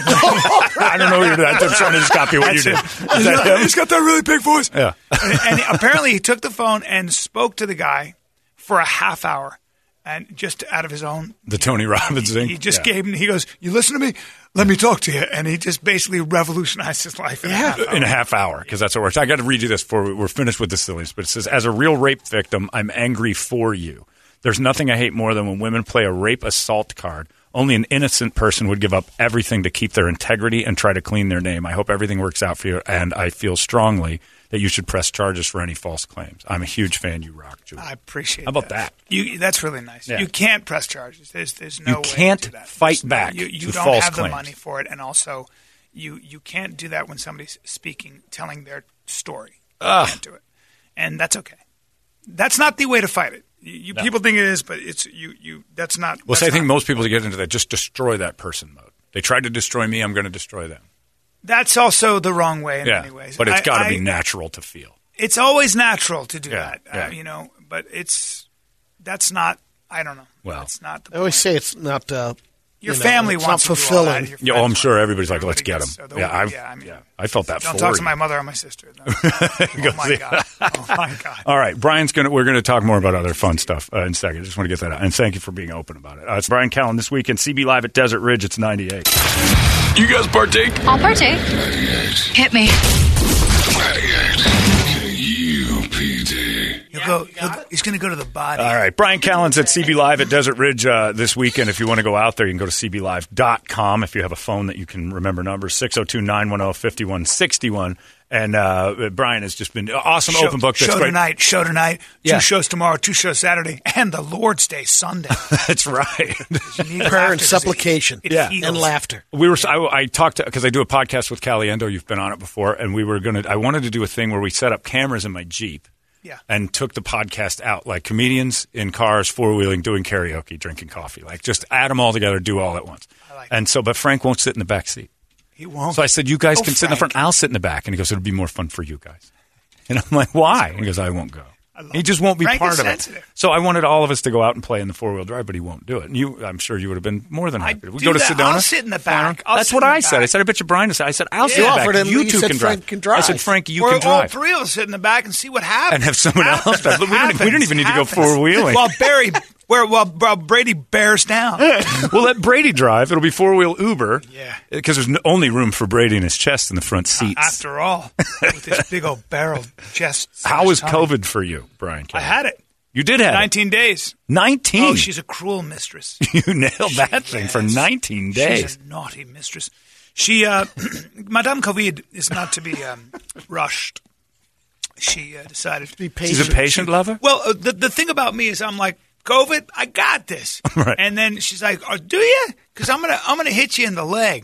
I don't know what you're doing. I'm trying to just copy what you did. Is that him? He's got that really big voice. Yeah. and, and apparently he took the phone and spoke to the guy for a half hour, and just out of his own. The Tony Robbins thing. He just Yeah. gave him. He goes, "You listen to me. Let me talk to you," and he just basically revolutionized his life in a half hour. in a half hour because that's what it works. I got to read you this before we- we're finished with the silliness. But it says, as a real rape victim, I'm angry for you. There's nothing I hate more than when women play a rape assault card. Only an innocent person would give up everything to keep their integrity and try to clean their name. I hope everything works out for you, and I feel strongly that you should press charges for any false claims. I'm a huge fan. You rock, Julie. I appreciate. How about that? You, that's really nice. Yeah. You can't press charges. There's, there's no You way can't to do that. fight There's no- back You, you to don't false have claims. the money for it, and also, you you can't do that when somebody's speaking, telling their story. You Ugh. can't do it, and that's okay. That's not the way to fight it. You, you No. people think it is, but it's you. You that's not. Well, that's see, I think not- most people that get into that just destroy that person mode. They tried to destroy me. I'm going to destroy them. That's also the wrong way in Yeah, many ways. but it's I- got to I- be natural to feel. It's always natural to do Yeah, that, yeah. uh, you know. But it's that's not. I don't know. Well, it's not. The I always point. say it's not. Uh, Your you know, family it's wants not to do all that. fulfilling. Your Yeah, oh, friends I'm sure want- everybody's like, let's get everybody him. gets- so the- Yeah, I've, yeah, I mean, yeah, I felt that Don't for talk you. to my mother or my sister. No. Oh my god! Oh my god! All right, Brian's gonna. We're gonna talk more about other fun stuff uh, in a second. I just want to get that out, and thank you for being open about it. Uh, it's Brian Callen this weekend. C B Live at Desert Ridge. It's ninety-eight. You guys partake? I'll partake. ninety-eight. Hit me. ninety-eight. K U P D. He'll go, he'll, he's going to go to the body. All right, Brian Callen's at C B Live at Desert Ridge uh, this weekend. If you want to go out there, you can go to c b live dot com. If you have a phone that you can remember numbers, six oh two, nine one oh, five one six one. And uh, Brian has just been awesome Show, open book. That's show great. tonight, show tonight, two Yeah. shows tomorrow, two shows Saturday, and the Lord's Day Sunday. That's right. You need Prayer laughter and 'cause it- supplication. it Yeah. heals. and laughter. We were. I, I talked to because I do a podcast with Caliendo. You've been on it before, and we were gonna. I wanted to do a thing where we set up cameras in my Jeep. Yeah. And took the podcast out, like comedians in cars, four wheeling, doing karaoke, drinking coffee, like just add them all together, do all at once. I like and so, but Frank won't sit in the back seat. He won't. So I said, "You guys Oh, can sit in the Frank. front. I'll sit in the back." And he goes, "It'll be more fun for you guys." And I'm like, "Why?" And he goes, "I won't go." love He just won't be Frank part is of sensitive. it. So I wanted all of us to go out and play in the four wheel drive, but he won't do it. And you, I'm sure you would have been more than I happy. We do go to that. Sedona. I'll sit in the back. I'll That's sit what in the I said. I back. said, "I bet you Brian." I said, "I'll sit Yeah. in the offered back. him- You you two said can Frank drive." can drive. I said, "Frank, you Or can all drive." three of us sit in the back and see what happens. And have someone else. We don't, even- we don't even need to go Happens. four wheeling. While Barry, where while, while Brady bears down. We'll let Brady drive. It'll be four wheel Uber. Yeah. Because there's no, only room for Brady in his chest in the front seats. After all, with this big old barrel chest. How was tummy. COVID for you, Brian? I had it. You did have Nineteen days. it. nineteen. Oh, she's a cruel mistress. You nailed that thing Yes. for nineteen days. She's a naughty mistress. She, uh, Madame COVID is not to be um, rushed. She uh, decided to Be She's patient. a patient lover? Well, uh, the the thing about me is I'm like, COVID, I got this. Right. And then she's like, oh, do you? Because I'm gonna I'm gonna hit you in the legs if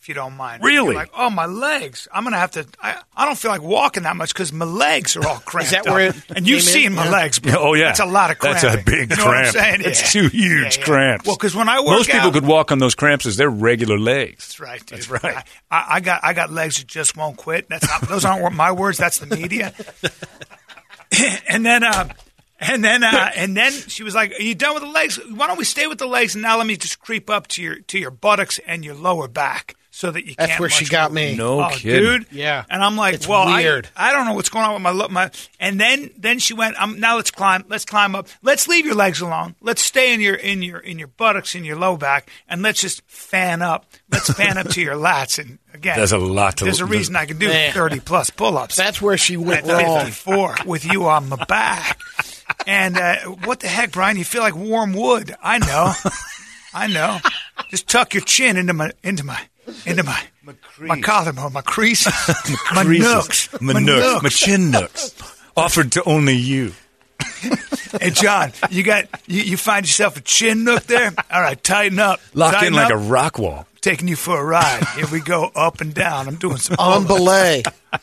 if you don't mind. Really? You're like, oh, my legs. I'm going to have to, I, I don't feel like walking that much because my legs are all cramped that up. where it And you've came seen in? my Yeah. legs, bro. Oh, yeah. That's a lot of cramping. That's a big you know cramp. What I'm saying? That's Yeah. two huge Yeah, yeah. cramps. Well, because when I work Most people out, could walk on those cramps as they're regular legs. That's right, dude. That's right. I, I got I got legs that just won't quit. That's not, those aren't my words. That's the media. and then, uh, and then, uh, and then she was like, "Are you done with the legs? Why don't we stay with the legs? And now let me just creep up to your to your buttocks and your lower back." So that you That's can't. where she much got move. me. No oh, kidding. dude. Yeah. And I'm like, It's well, weird. I, I don't know what's going on with my lo- my. And then then she went. Um, now let's climb. Let's climb up. Let's leave your legs alone. Let's stay in your in your in your buttocks in your low back, and let's just fan up. Let's fan up to your lats. And again, There's a lot to- There's a reason I can do Man. thirty plus pull-ups. That's where she went at wrong. fifty-four with you on my back. And uh, what the heck, Brian? You feel like warm wood. I know. I know. Just tuck your chin into my into my into my my collarbone, my crease, my nooks, My nooks. My chin nooks. Offered to only you. Hey, John, you got you, you find yourself a chin nook there? All right, tighten up. Lock tighten in like up. a rock wall. Taking you for a ride. Here we go, up and down. I'm doing some On belay.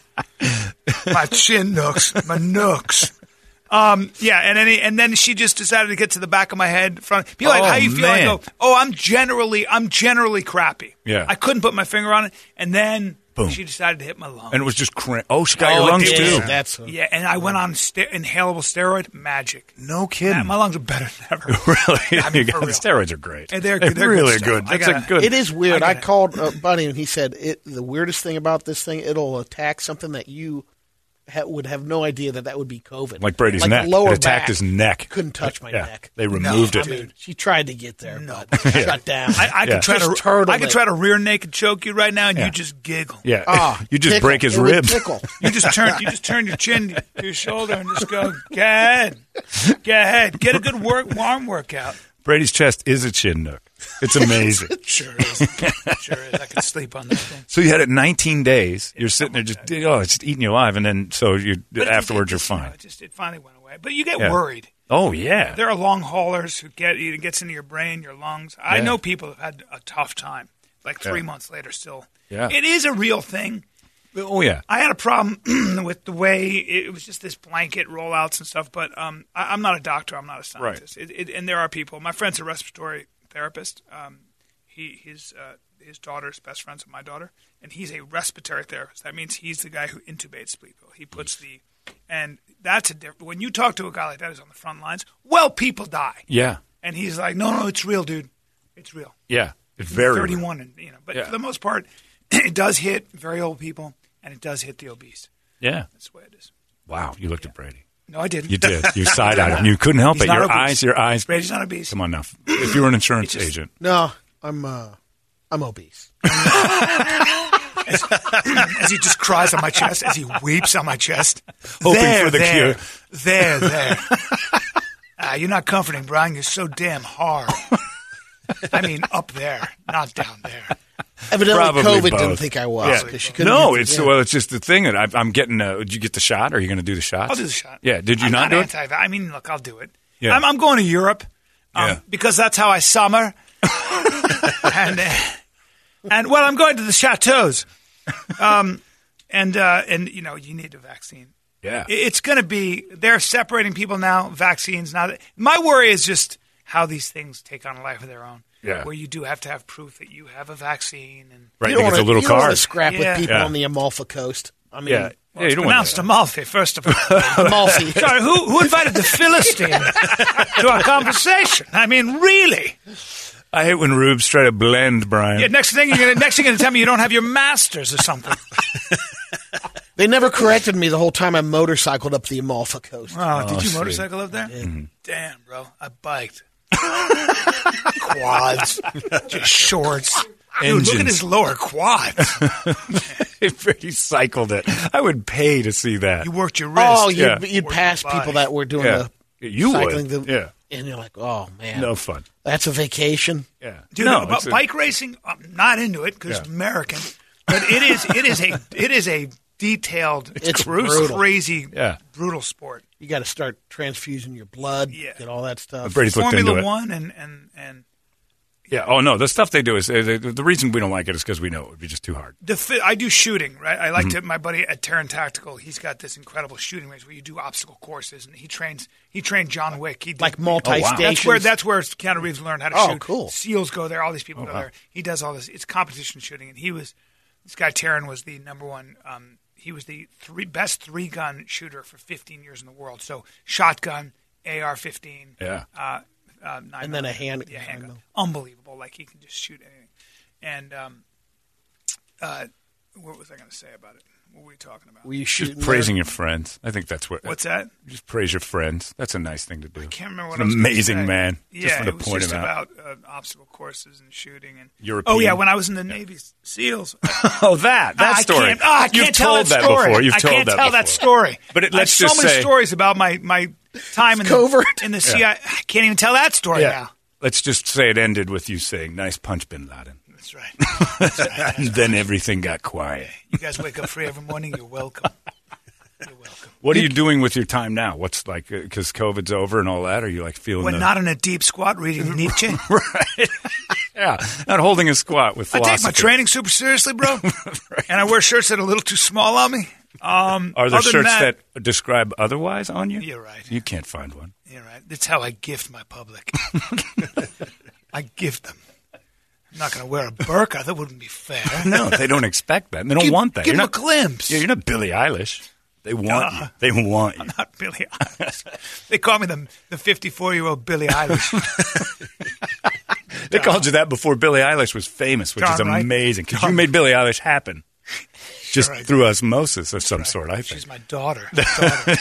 my chin nooks, my nooks. Um, yeah, and then and then she just decided to get to the back of my head. Front. Be like, Oh, how you feel? I man. go, oh, I'm generally, I'm generally crappy. Yeah. I couldn't put my finger on it, and then Boom. she decided to hit my lung. And it was just cramp. Oh, she got Oh, your it lungs did. too. That's yeah, and I went on st- inhalable steroid. Magic. No kidding. Man, my lungs are better than ever. Really? I mean, You for got- real. steroids are great. Hey, they're good- they're good really stuff. good. I That's a gotta- good. It is weird. I I, get it. called uh, Buddy and he said it, the weirdest thing about this thing, it'll attack something that you ha- would have no idea that that would be COVID. Like Brady's like neck. The lower It attacked back. his neck. Couldn't touch my Yeah. neck. They removed No, it. I mean, She tried to get there, but shut down. I, I Yeah. could try Just to, turtle I could it. try to rear naked choke you right now, and Yeah. you just giggle. Yeah. Ah, you just tickle. break his It would ribs. tickle. You just turn, you just turn your chin to your shoulder and just go, go ahead, go ahead, get a good work, arm workout. Brady's chest is a chin nook. It's amazing. Sure is, sure is. I could sleep on that thing. So you had it nineteen days. You're sitting there just, oh, it's just eating you alive. And then, so you But it- afterwards, it, you're just, you know, fine. it just it finally went away. But you get Yeah. worried. Oh, yeah. There are long haulers who get it gets into your brain, your lungs. I Yeah. know people have had a tough time. Like three Yeah. months later, still. Yeah. It is a real thing. Oh, yeah. I had a problem with the way it was just this blanket rollouts and stuff, but um, I, I'm not a doctor. I'm not a scientist. It, it, and there are people. My friend's a respiratory therapist. Um, he his uh, his daughter's best friends with my daughter, and he's a respiratory therapist. That means he's the guy who intubates people. He puts the and that's a different. When you talk to a guy like that who's on the front lines, well, people die. Yeah. And he's like, no, no, it's real, dude. It's real. Yeah. It's very real. thirty-one, and you know, but Yeah. for the most part, it does hit very old people, and it does hit the obese. Yeah. That's the way it is. Wow. You looked at Brady. No, I didn't. You did. You side-eyed him. You couldn't help He's it. not Your obese. eyes, your eyes. Brady's not obese. Come on now. If you were an insurance It's just- agent. No, I'm uh, I'm obese. As he just cries on my chest, as he weeps on my chest. Hoping there, for the there, cure. There, there. Ah, you're not comforting, Brian. You're so damn hard. I mean, up there, not down there. Evidently, Probably COVID both. didn't think I was. Yeah. 'cause she couldn't No, get it's the- well, it's just the thing that I, I'm getting. Uh, did you get the shot? Are you going to do the shots? I'll do the shot. Yeah. Did you I'm not, do it? anti- I mean, look, I'll do it. Yeah. I'm, I'm going to Europe um, Yeah. because that's how I summer. and, uh, and, well, I'm going to the chateaus. Um, and, uh, and, you know, you need a vaccine. Yeah. It- It's going to be, they're separating people now, vaccines now. My worry is just how these things take on a life of their own. Yeah. Where you do have to have proof that you have a vaccine. And Right. You You don't get the wanna- little you don't wanna card. scrap Yeah. with people Yeah. on the Amalfi Coast. I mean, Yeah. Yeah. You don't want pronounced that. Amalfi, first of all. Amalfi. Sorry, who, who invited the Philistine to our conversation? I mean, really? I hate when rubes try to blend, Brian. Yeah, next thing you're gonna next thing you're gonna tell me you don't have your masters or something. They never corrected me the whole time I motorcycled up the Amalfi Coast. Oh, did you sweet. motorcycle up there? Damn, bro, I biked. Quads, just shorts. Dude, look at Engines. his lower quads. He cycled it. I would pay to see that. You worked your wrist. Oh, you'd, Yeah. you'd Worked pass your people body. that were doing Yeah. the You cycling. would. The, Yeah. And you're like, oh, man. No fun. That's a vacation. Yeah. Dude, no, but it's a- bike racing, I'm not into it because Yeah. American. But it is it is a it is a detailed, It's cruise, brutal. crazy, Yeah. brutal sport. You got to start transfusing your blood, Yeah. get all that stuff. Brady's looked Formula into it. One and and and Yeah. Oh no, the stuff they do is uh, the, the reason we don't like it is because we know it would be just too hard. The fi- I do shooting, right? I like Mm-hmm. to. My buddy at Terran Tactical, he's got this incredible shooting range where you do obstacle courses, and he trains. He trained John Wick. He did, Like multi-stations. That's where that's where Keanu Reeves learned how to Oh, shoot. cool. SEALs go there. All these people Oh, go wow. there. He does all this. It's competition shooting, and he was this guy. Terran was the number one. Um, he was the three best three gun shooter for fifteen years in the world. So shotgun, A R fifteen. Yeah. Uh, uh, nine And then a millimeter, hand- yeah, handgun. handgun. Unbelievable. Like he can just shoot anything. And um, uh, what was I going to say about it? What were we talking about? Were you Just shooting praising there? your friends. I think that's what. What's that? Just praise your friends. That's a nice thing to do. I can't remember what An I was gonna amazing say. man. Yeah, just for it to was point just him out. about uh, obstacle courses and shooting and European. Oh yeah, when I was in the Navy SEAls. Oh, that that Ah, story. I can't, ah, I You've can't tell told that story. before. You've I told can't that tell before. that story. But it, I have let's so just many say, stories about my, my time in the, covert. in the C I A. I can't even tell that story yeah. now. Let's just say it ended with you saying, "Nice punch, Bin Laden." That's right. That's right. That's And right. then everything got quiet. You guys wake up free every morning. You're welcome. You're welcome. What are you doing with your time now? What's like because COVID's over and all that? Are you like feeling When the, not in a deep squat reading Nietzsche. right? Yeah, not holding a squat with I philosophy. take my training super seriously, bro. And I wear shirts that are a little too small on me. Um, Are there other than shirts that, that, describe otherwise on you? You're right. You can't find one. You're right. That's how I gift my public. I gift them. I'm not going to wear a burqa. That wouldn't be fair. No, they don't expect that. And they don't Give, want that. Give You're them not, a glimpse. yeah, you're not Billie Eilish. They want Uh, you. They want you. Not Billie Eilish. They call me the the fifty-four-year-old Billie Eilish. They called you that before Billie Eilish was famous, which Darn is right. amazing because you Darn- made Billie Eilish happen. Just I did. through osmosis of some sort, I think. She's my daughter. daughter.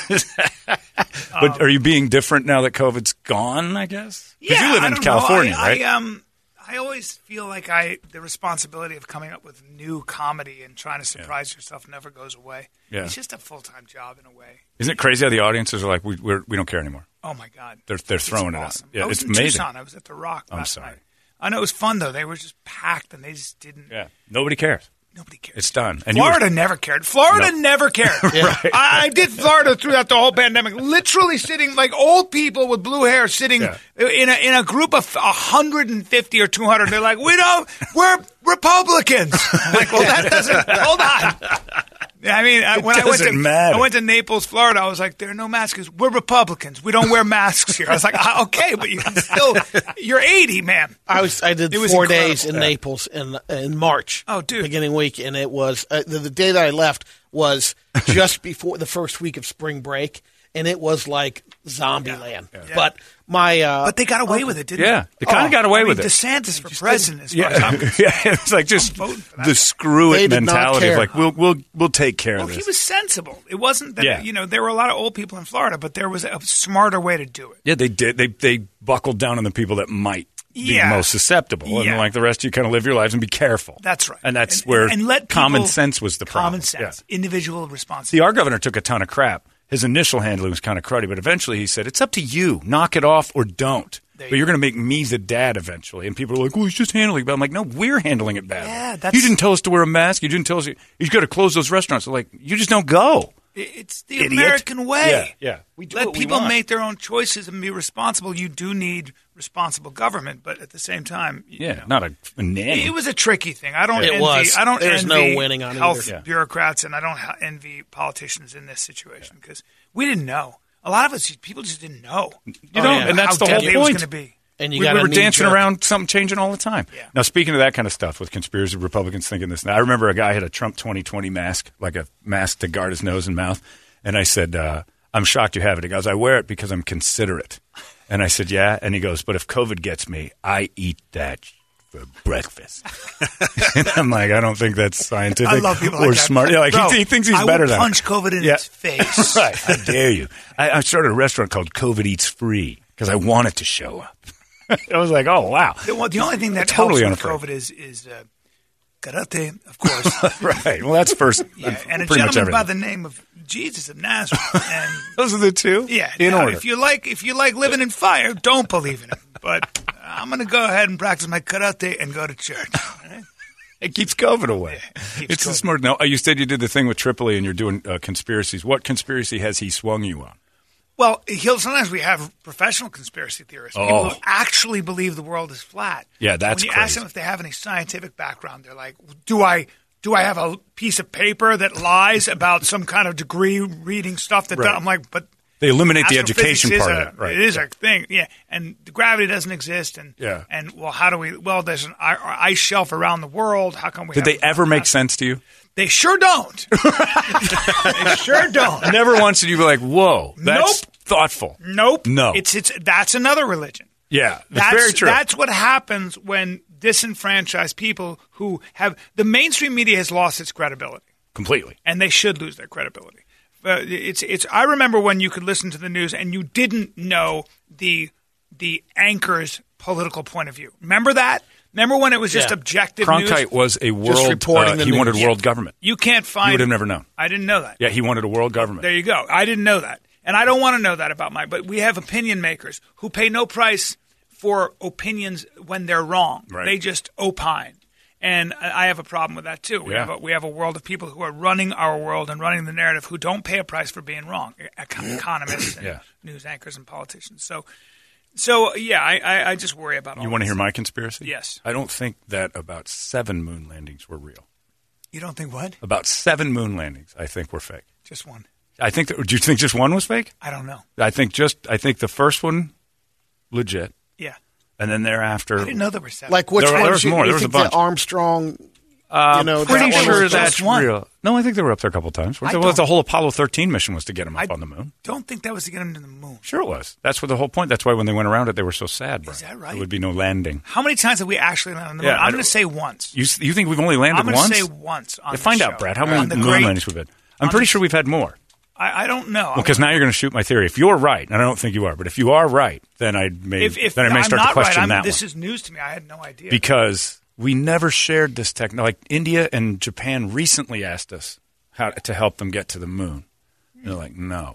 But are you being different now that COVID's gone, I guess? Because Yeah, you live I in don't California, know. I, right? I, um, I always feel like I the responsibility of coming up with new comedy and trying to surprise yourself never goes away. Yeah. It's just a full-time job in a way. Isn't it crazy how the audiences are like, we we're, we don't care anymore? Oh, my God. They're they're It's throwing awesome. it out. Yeah, I was it's in amazing. Tucson. I was at the Rock I'm last sorry. night. I know it was fun, though. They were just packed, and they just didn't. Yeah, nobody cares. Nobody cared. It's done. And you Florida were- never cared. Florida No. never cared. I, I did Florida throughout the whole pandemic. Literally sitting like old people with blue hair sitting Yeah. in a in a group of one hundred fifty or two hundred. They're like, we don't. We're Republicans. I'm like, well, that doesn't. Hold on. I mean, I, It when I went to doesn't matter. I went to Naples, Florida, I was like, there are no masks. We're Republicans. We don't wear masks here. I was like, ah, okay, but you can still. You're eighty, man. I was I did It was four incredible. days in Naples in in March. Oh, dude. beginning week, and it was uh, the, the day that I left was just before the first week of spring break, and it was like zombie land. Yeah. But my uh, But they got away with it, didn't Yeah, they? they kinda got away I mean, with it. DeSantis for president, as far as Yeah, I'm concerned. yeah. It's like just I'm voting for that. the screw They it did not mentality of care. like we'll we'll we'll take care Well, of he this. was sensible. It wasn't that, Yeah. you know, there were a lot of old people in Florida, but there was a smarter way to do it. Yeah, they did. They they buckled down on the people that might be Yeah. most susceptible, Yeah. and like the rest, you kind of live your lives and be careful. That's right. and that's And- where and let common people- sense was the problem. Common sense, Yeah. individual See, responsibility. our governor took a ton of crap. His initial handling was kind of cruddy, but eventually he said, "It's up to you. Knock it off or don't." There But you you're going to make me the dad eventually. And people are like, well, he's just handling it. But I'm like, no, we're handling it badly. Yeah, that's- You didn't tell us to wear a mask. You didn't tell us you, you got to close those restaurants. They're like, you just don't go. It's the Idiot. American way. Yeah, yeah. We do Let what we people want. make their own choices and be responsible. You do need responsible government, but at the same time, you Yeah, know, not a, a nanny. it was a tricky thing. I don't It envy. was. I don't There's no envy winning on health either. Yeah. bureaucrats, and I don't ha- envy politicians in this situation because we didn't know. A lot of us, people just didn't know. You Oh, don't, yeah. and that's how the whole deadly it was point. going to be. and you we, got we were dancing around something changing all the time. Yeah. Now, speaking of that kind of stuff with conspiracy Republicans thinking this, now, I remember a guy had a Trump twenty twenty mask, like a mask to guard his nose and mouth. And I said, uh, I'm shocked you have it. He goes, I wear it because I'm considerate. And I said, yeah. And he goes, but if COVID gets me, I eat that for breakfast. And I'm like, I don't think that's scientific I love people or like that. smart. Yeah, like Bro, he, he thinks he's I better will than punch COVID in Yeah. its face. Right. How dare you? I, I started a restaurant called COVID Eats Free because I want it to show up. I was like, oh, wow. The, well, the only thing that Totally helps with unafraid. COVID is is uh, karate, of course. Right. Well, that's first. Yeah, and a pretty much gentleman by everything. the name of Jesus of Nazareth. And Those are the two? yeah, In now, order. if you like, if you like living in fire, don't believe in it. But I'm going to go ahead and practice my karate and go to church. all right? It keeps COVID away. Yeah, it keeps it's the COVID. smart. No, you said you did the thing with Tripoli and you're doing uh, conspiracies. What conspiracy has he swung you on? Well, he'll, sometimes we have professional conspiracy theorists, Oh. people who actually believe the world is flat. Yeah, that's When you crazy. ask them if they have any scientific background, they're like, "Do I do I have a piece of paper that lies about some kind of degree reading stuff that?" Right. I'm like, "But They eliminate the astrophysics education is part a, of that, right? It is a thing, yeah. And the gravity doesn't exist, and Yeah. And well, how do we? Well, there's an i- ice shelf around the world. How come we? Did have they ever make sense to you? They sure don't. They sure don't. Never once did you be like, "Whoa, that's Nope. thoughtful." Nope. No. It's it's that's another religion. Yeah, that's, That's very true. That's what happens when disenfranchised people who have the mainstream media has lost its credibility, Completely. and they should lose their credibility. Uh, it's it's. I remember when you could listen to the news and you didn't know the the anchor's political point of view. Remember that? Remember when it was just Yeah. objective Cronkite news? was a world. reporting Uh, the he news. wanted Yeah. world government. You can't find. You would have never known. I didn't know that. Yeah, he wanted a world government. There you go. I didn't know that. And I don't want to know that about Mike. But we have opinion makers who pay no price for opinions when they're wrong. Right. They just opine. And I I have a problem with that, too. We, Yeah. have a, we have a world of people who are running our world and running the narrative who don't pay a price for being wrong. Econ- Economists and Yeah. news anchors and politicians. So, so yeah, I, I, I just worry about all You want to this. hear my conspiracy? Yes. I don't think that about seven moon landings were real. You don't think what? About seven moon landings, I think were fake. Just one. I think. That, do you think just one was fake? I don't know. I think just. I think the first one, legit, Yeah. and then thereafter. I didn't know there were seven. Like which There- ones? there was you, more. you There was a think the bunch. Armstrong. Uh, you know, pretty that one sure was that's just one. real. No, I think they were up there a couple times. I Well, don't- the whole Apollo thirteen mission was to get them up I on the moon. don't think that was to get them to the moon. Sure, it was. That's what the whole point. That's why when they went around it, they were so sad. Brian. Is that right? There would be no landing. How many times have we actually landed on the Yeah, moon? I I'm don't- going to say once. You you think we've only landed I'm going to once? say once on Yeah, the find show. out, Brad. How On many the moon great- landings we've had? I'm on pretty the- sure we've had more. I, I don't know. Because now you're going to shoot my theory. If you're right, and I don't think you are, but if you are right, then I may if, if then I may I'm start not to question right, I'm, that this one. is news to me. I had no idea. Because we never shared this technology. Like India and Japan recently asked us how to help them get to the moon. They're like, no.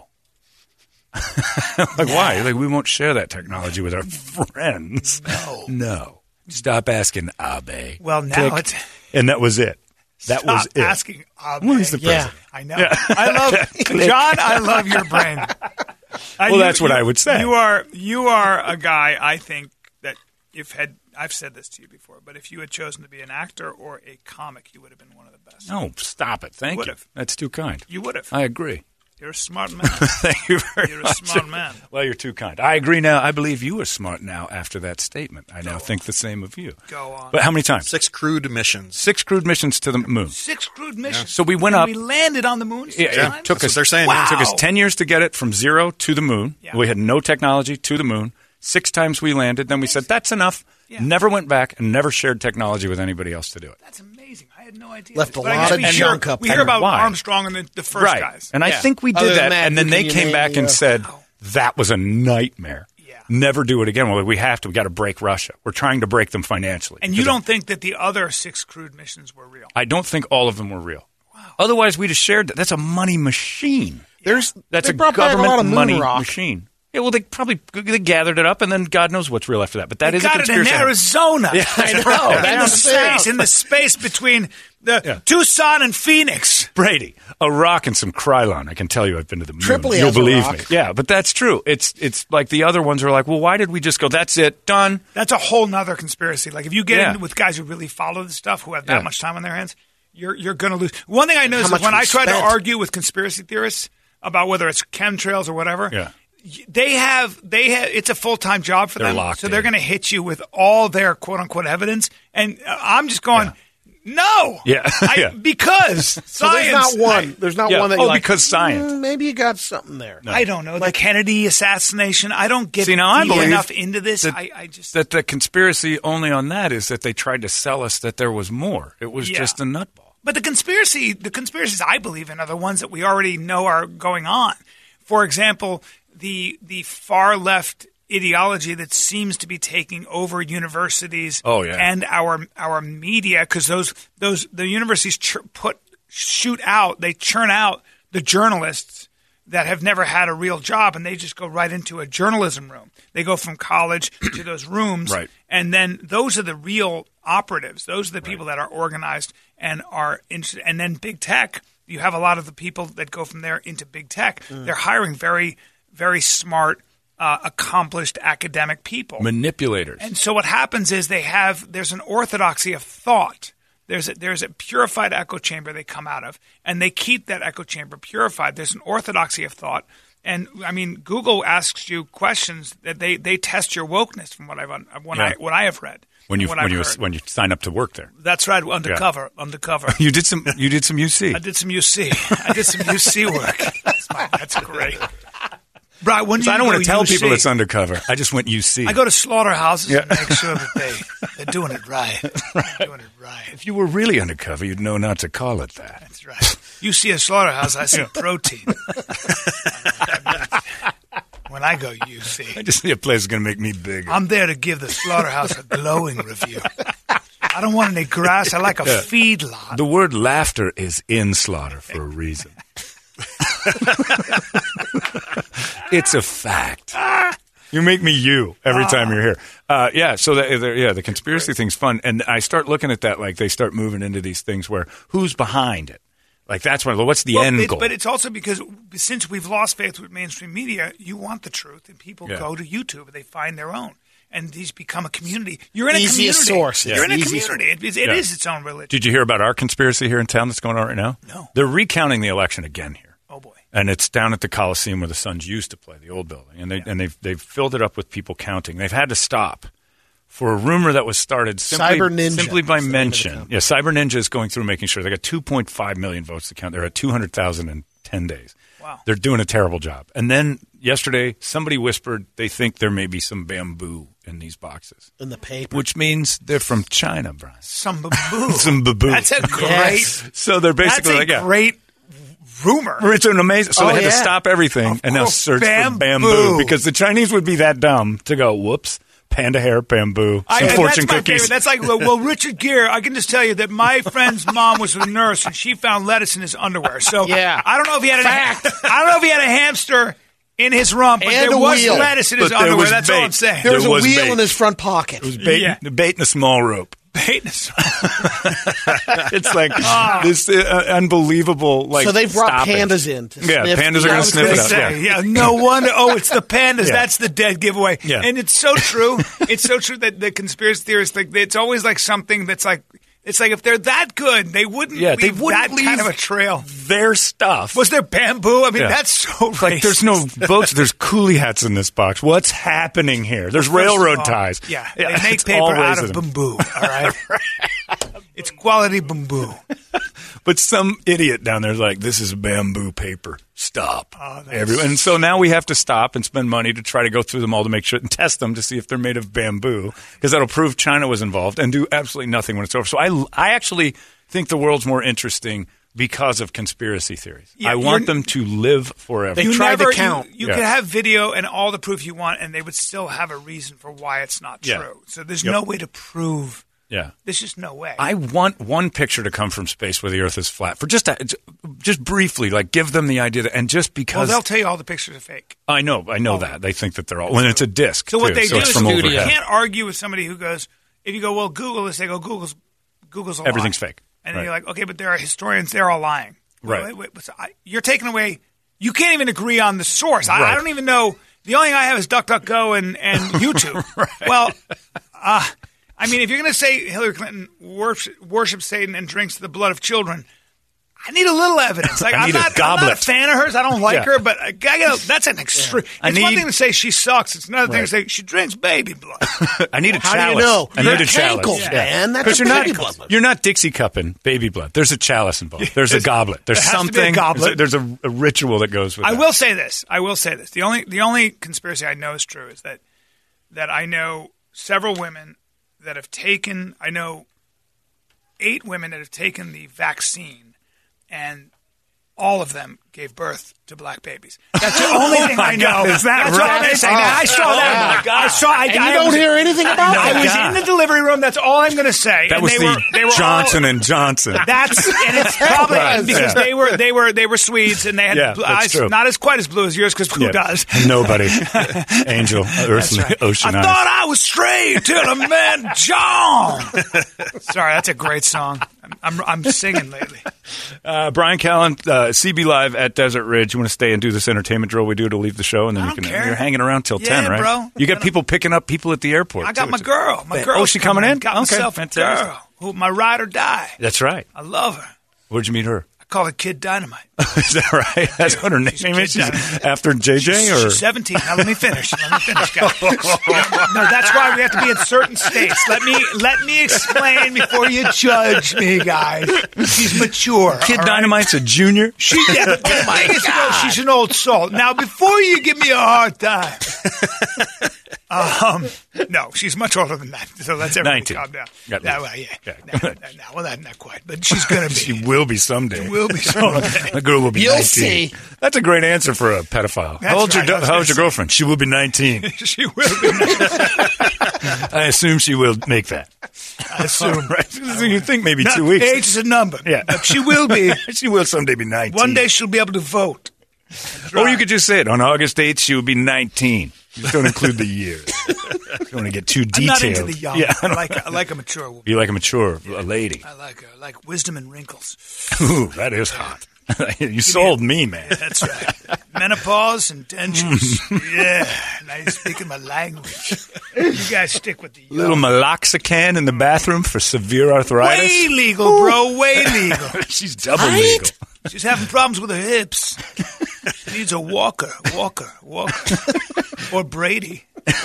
Like, why? Like, we won't share that technology with our friends. No. No. Stop asking Abe. Well, now Click. it's And that was it. That stop was it. asking. Abe. Well, he's the Yeah. president. I know. I love John. I love your brain. I- Well, that's what I would say. You are you are a guy. I think that if had I've said this to you before, but if you had chosen to be an actor or a comic, you would have been one of the best. No, stop it. Thank you. Would've. That's too kind. You would have. I agree. You're a smart man. Thank you very You're a much. smart man. Well, you're too kind. I agree now. I believe you are smart now after that statement. I now think the same of you. Go on. But how many times? Six crewed missions. Six crewed missions to the moon. Six crewed missions. So we went And up. We landed on the moon. Six It, it times? took That's us. what they're saying. Wow. It took us ten years to get it from zero to the moon. Yeah. We had no technology to the moon. Six times we landed. Then we said that's enough. Yeah. Never went back and never shared technology with anybody else to do it. That's amazing. I had no idea. Left a But I lot guess of we hear, junk up We there. hear about Why? Armstrong and the, the first right. guys. And I Yeah. think we did Other that. than that, and then who they can you came name, back and uh, said that was a nightmare. Yeah. Never do it again. Well, we have to. We got to break Russia. We're trying to break them financially. And you Because don't think that the other six crewed missions were real? I don't think all of them were real. Wow. Otherwise, we'd have shared that. That's a money machine. There's That's they a brought back government a lot of moon money rock. machine. Yeah, well, they probably they gathered it up, and then God knows what's real after that. But that They is got a it in conspiracy. Arizona. Yeah, I know. in Down the south. space, in the space between the Yeah. Tucson and Phoenix. Brady, a rock and some Krylon. I can tell you, I've been to the moon. Tripoli You'll has a believe rock. me. Yeah, but that's true. It's it's like the other ones are like, well, why did we just go? That's it, done. That's a whole nother conspiracy. Like if you get Yeah. in with guys who really follow the stuff, who have that Yeah. much time on their hands, you're you're going to lose. One thing I noticed How is much when I try to respect? argue with conspiracy theorists about whether it's chemtrails or whatever, Yeah. y- they have they have it's a full time job for They're them, locked so they're in. going to hit you with all their quote unquote evidence, and uh, I'm just going. No, Yeah. I, Yeah. because So science. there's not one. I- there's not Yeah. one that Oh, you're like, because science. "Mm, maybe you got something there. I don't know the Kennedy assassination. I don't get See, now I deep believe enough into this. that, I, I just that the conspiracy only on that is that they tried to sell us that there was more. It was Yeah. just a nutball. But the conspiracy, the conspiracies I believe in are the ones that we already know are going on. For example, the the far left ideology that seems to be taking over universities Oh, yeah. and our our media, because those those the universities ch- put shoot out they churn out the journalists that have never had a real job, and they just go right into a journalism room. They go from college to those rooms, Right. and then those are the real operatives. Those are the people that are organized and are interested. And then big tech, you have a lot of the people that go from there into big tech. They're hiring very, very smart, uh, accomplished academic people. Manipulators. And so what happens is they have, there's an orthodoxy of thought. There's a, there's a purified echo chamber they come out of, and they keep that echo chamber purified. There's an orthodoxy of thought. And, I mean, Google asks you questions that they, they test your wokeness from what I've when Yeah. I what I have read. When you what when I've you heard. when you sign up to work there. That's right, undercover, yeah. undercover. You did some you did some U C. I did some U C. I did some U C work. That's, my, that's great. Right, when So you I don't go want to tell U C, people it's undercover. I just went U C. I go to slaughterhouses Yeah. and make sure that they, they're doing it right. They're doing it right. If you were really undercover, you'd know not to call it that. That's right. You see a slaughterhouse, I see protein. When I go U C, I just see a place that's going to make me bigger. I'm there to give the slaughterhouse a glowing review. I don't want any grass. I like a Yeah. feedlot. The word laughter is in slaughter for a reason. It's a fact. You make me you every time you're here. Uh, yeah, so the, the, yeah, the conspiracy thing's fun. And I start looking at that like they start moving into these things where who's behind it? Like that's one. What's the Well, end it's, goal? but it's also because since we've lost faith with mainstream media, you want the truth, and people Yeah. go to YouTube and they find their own, and these become a community. You're in a Easiest community. source. You're in a Easiest community. It, is, it Yeah. is its own religion. Did you hear about our conspiracy here in town that's going on right now? No. They're recounting the election again here. Oh boy. And it's down at the Coliseum where the Suns used to play, the old building, and they and they've they've filled it up with people counting. They've had to stop for a rumor that was started simply, Cyber Ninja. simply by That's the name of the mention. company. Yeah, Cyber Ninja is going through making sure they got two point five million votes to count. They're at two hundred thousand in ten days. Wow. They're doing a terrible job. And then yesterday, somebody whispered they think there may be some bamboo in these boxes, In the paper. which means they're from China, Brian. Some baboo. Some baboo. That's a great. Yes. So they're basically That's a like, yeah. great rumor. It's an amazing. So Oh, they had to yeah. stop everything Of and now course, search bamboo. for bamboo because the Chinese would be that dumb to go, whoops, panda hair, bamboo, I, some and fortune that's my cookies. favorite. That's like, well, well, Richard Gere, I can just tell you that my friend's mom was a nurse and she found lettuce in his underwear. So Yeah. I don't know if he had Fact. a, I don't know if he had a hamster in his rump, but And there a was wheel. lettuce in But his there underwear. was That's all bait. I'm saying. there was there a was wheel bait. in his front pocket. It was bait, Yeah. bait in a small rope. Bait in his- It's like this uh, unbelievable. Like so they brought stopping. pandas in to Yeah, sniff pandas the are gonna outskirts. sniff it out. Say, Yeah. yeah, no wonder. Oh, it's the pandas. Yeah. That's the dead giveaway. Yeah. And it's so true. It's so true that the conspiracy theorists, like, it's always like something that's like, it's like if they're that good, they wouldn't Yeah, they leave wouldn't that kind leave of a trail. Their stuff. Was there bamboo? I mean, Yeah. that's so It's like racist. there's no boats. There's coolie hats in this box. What's happening here? There's First of railroad all, ties. Yeah, Yeah, they make it's all paper out of racism. bamboo. All right, it's quality bamboo. But some idiot down there's like, this is bamboo paper. Stop. Oh, that's- Every- and so now we have to stop and spend money to try to go through them all to make sure and test them to see if they're made of bamboo because that'll prove China was involved and do absolutely nothing when it's over. So I, I actually think the world's more interesting because of conspiracy theories. Yeah, I want you're- them to live forever. They You tried to never, count. You, you Yeah. could have video and all the proof you want, and they would still have a reason for why it's not Yeah. true. So there's Yep. no way to prove. yeah. There's just no way. I want one picture to come from space where the Earth is flat for just a, just briefly, like give them the idea that, and just well, because they'll tell you all the pictures are fake. I know, I know that they think that they're all, and it's a disc. So what too, they so do it's is from you overhead. can't argue with somebody who goes, if you go, well, Google this, they go, Google's Google's a lie. Everything's fake. And then Right. you're like, okay, but there are historians, they're all lying. Right. Wait, wait, wait, so I, you're taking away, you can't even agree on the source. I, Right. I don't even know, the only thing I have is DuckDuckGo and, and YouTube. Well, uh, I mean, if you're going to say Hillary Clinton worship, worships Satan and drinks the blood of children, I need a little evidence. Like, I I'm, need a not, I'm not a goblet. fan of hers. I don't like Yeah. her, but I gotta, that's an extreme. I It's one need- thing to say she sucks. It's another thing Right. to say she drinks baby blood. I need a How chalice. do you know? I You're need a chalice. Cankles, Yeah. man. That's 'Cause a you're baby not, blood. You're not Dixie cupping baby blood. There's a chalice involved. There's a goblet. There's There has to be a something. goblet. There's a, there's a, a ritual that goes with I that. will say this. I will say this. The only the only conspiracy I know is true is that that I know several women that have taken. I know eight women that have taken the vaccine, and all of them gave birth to black babies. That's the only thing I know. God, is that That's right? all I'm saying. I saw Oh, that. my God. I saw. I, And you I don't was, hear anything about I it. was God. in the delivery room. That's all I'm going to say. That and was they the were, they were Johnson all, and Johnson. That's and it's probably Yes. because Yeah. they were they were they were Swedes and they had Yeah, blue that's eyes, true. not as quite as blue as yours because who Yeah. does? Nobody. Angel, Earthly, Right. Ocean I eyes. thought I was straight till I met John. Sorry, that's a great song. I'm I'm singing lately. Uh, Brian Callen, uh, C B Live at Desert Ridge. You want to stay and do this entertainment drill we do to leave the show, and then I you don't can. care. You're hanging around till Yeah, ten, right? bro. You got people picking up people at the airport. I got too. my It's- girl. My girl. Oh, she coming in? Got Okay, myself a fantastic. girl. Who, my ride or die. That's right. I love her. Where'd you meet her? I call her Kid Dynamite. Is that right? That's what her name She's is. Kid She's after J J, She's, or she's seventeen. Now let me finish. Let me finish, guys. No, that's why we have to be in certain states. Let me let me explain before you judge me, guys. She's mature. Kid all right? Dynamite's a junior. She, yeah, but oh my God. She's an old soul. Now, before you give me a hard time, um, no, she's much older than that. So let's everybody nineteen. calm down. Got No, me. well, yeah. Yeah. No, no, no, well, that, not quite, but she's going to be. She will be someday. will be someday. The girl will be You'll nineteen. see. That's a great answer for a pedophile. That's How old's right, your, I was how's gonna your say. girlfriend? She will be nineteen. she will be. I assume she will make that. I assume. Right. So you think maybe Not, two weeks. Age is a number. Yeah. But she will be. She will someday be nineteen. One day she'll be able to vote. Or you could just say it. On August eighth, she will be nineteen. Just don't include the years. Don't want to get too I'm detailed. not into the young. Yeah. I like I like a mature woman. You like a mature a lady. I like her. I like wisdom and wrinkles. Ooh, that is hot. You sold me, man. That's right. Menopause and dentures. Yeah. Now you're speaking my language. You guys stick with the young. Little Meloxicam in the bathroom for severe arthritis. Way legal, bro. Way legal. She's double Right? legal. She's having problems with her hips. She needs a walker. Walker. Walker. Or Brady.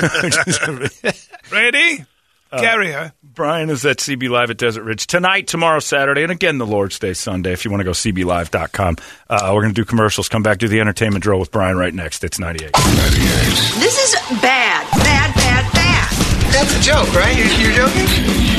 Brady? Carry her. Brian is at C B Live at Desert Ridge tonight, tomorrow, Saturday, and again the Lord's Day Sunday. If you want to go C B live dot com. Uh, we're going to do commercials. Come back, do the entertainment drill with Brian right next. It's ninety-eight. ninety-eight. This is bad, bad, bad, bad. That's a joke, right? You're, you're joking?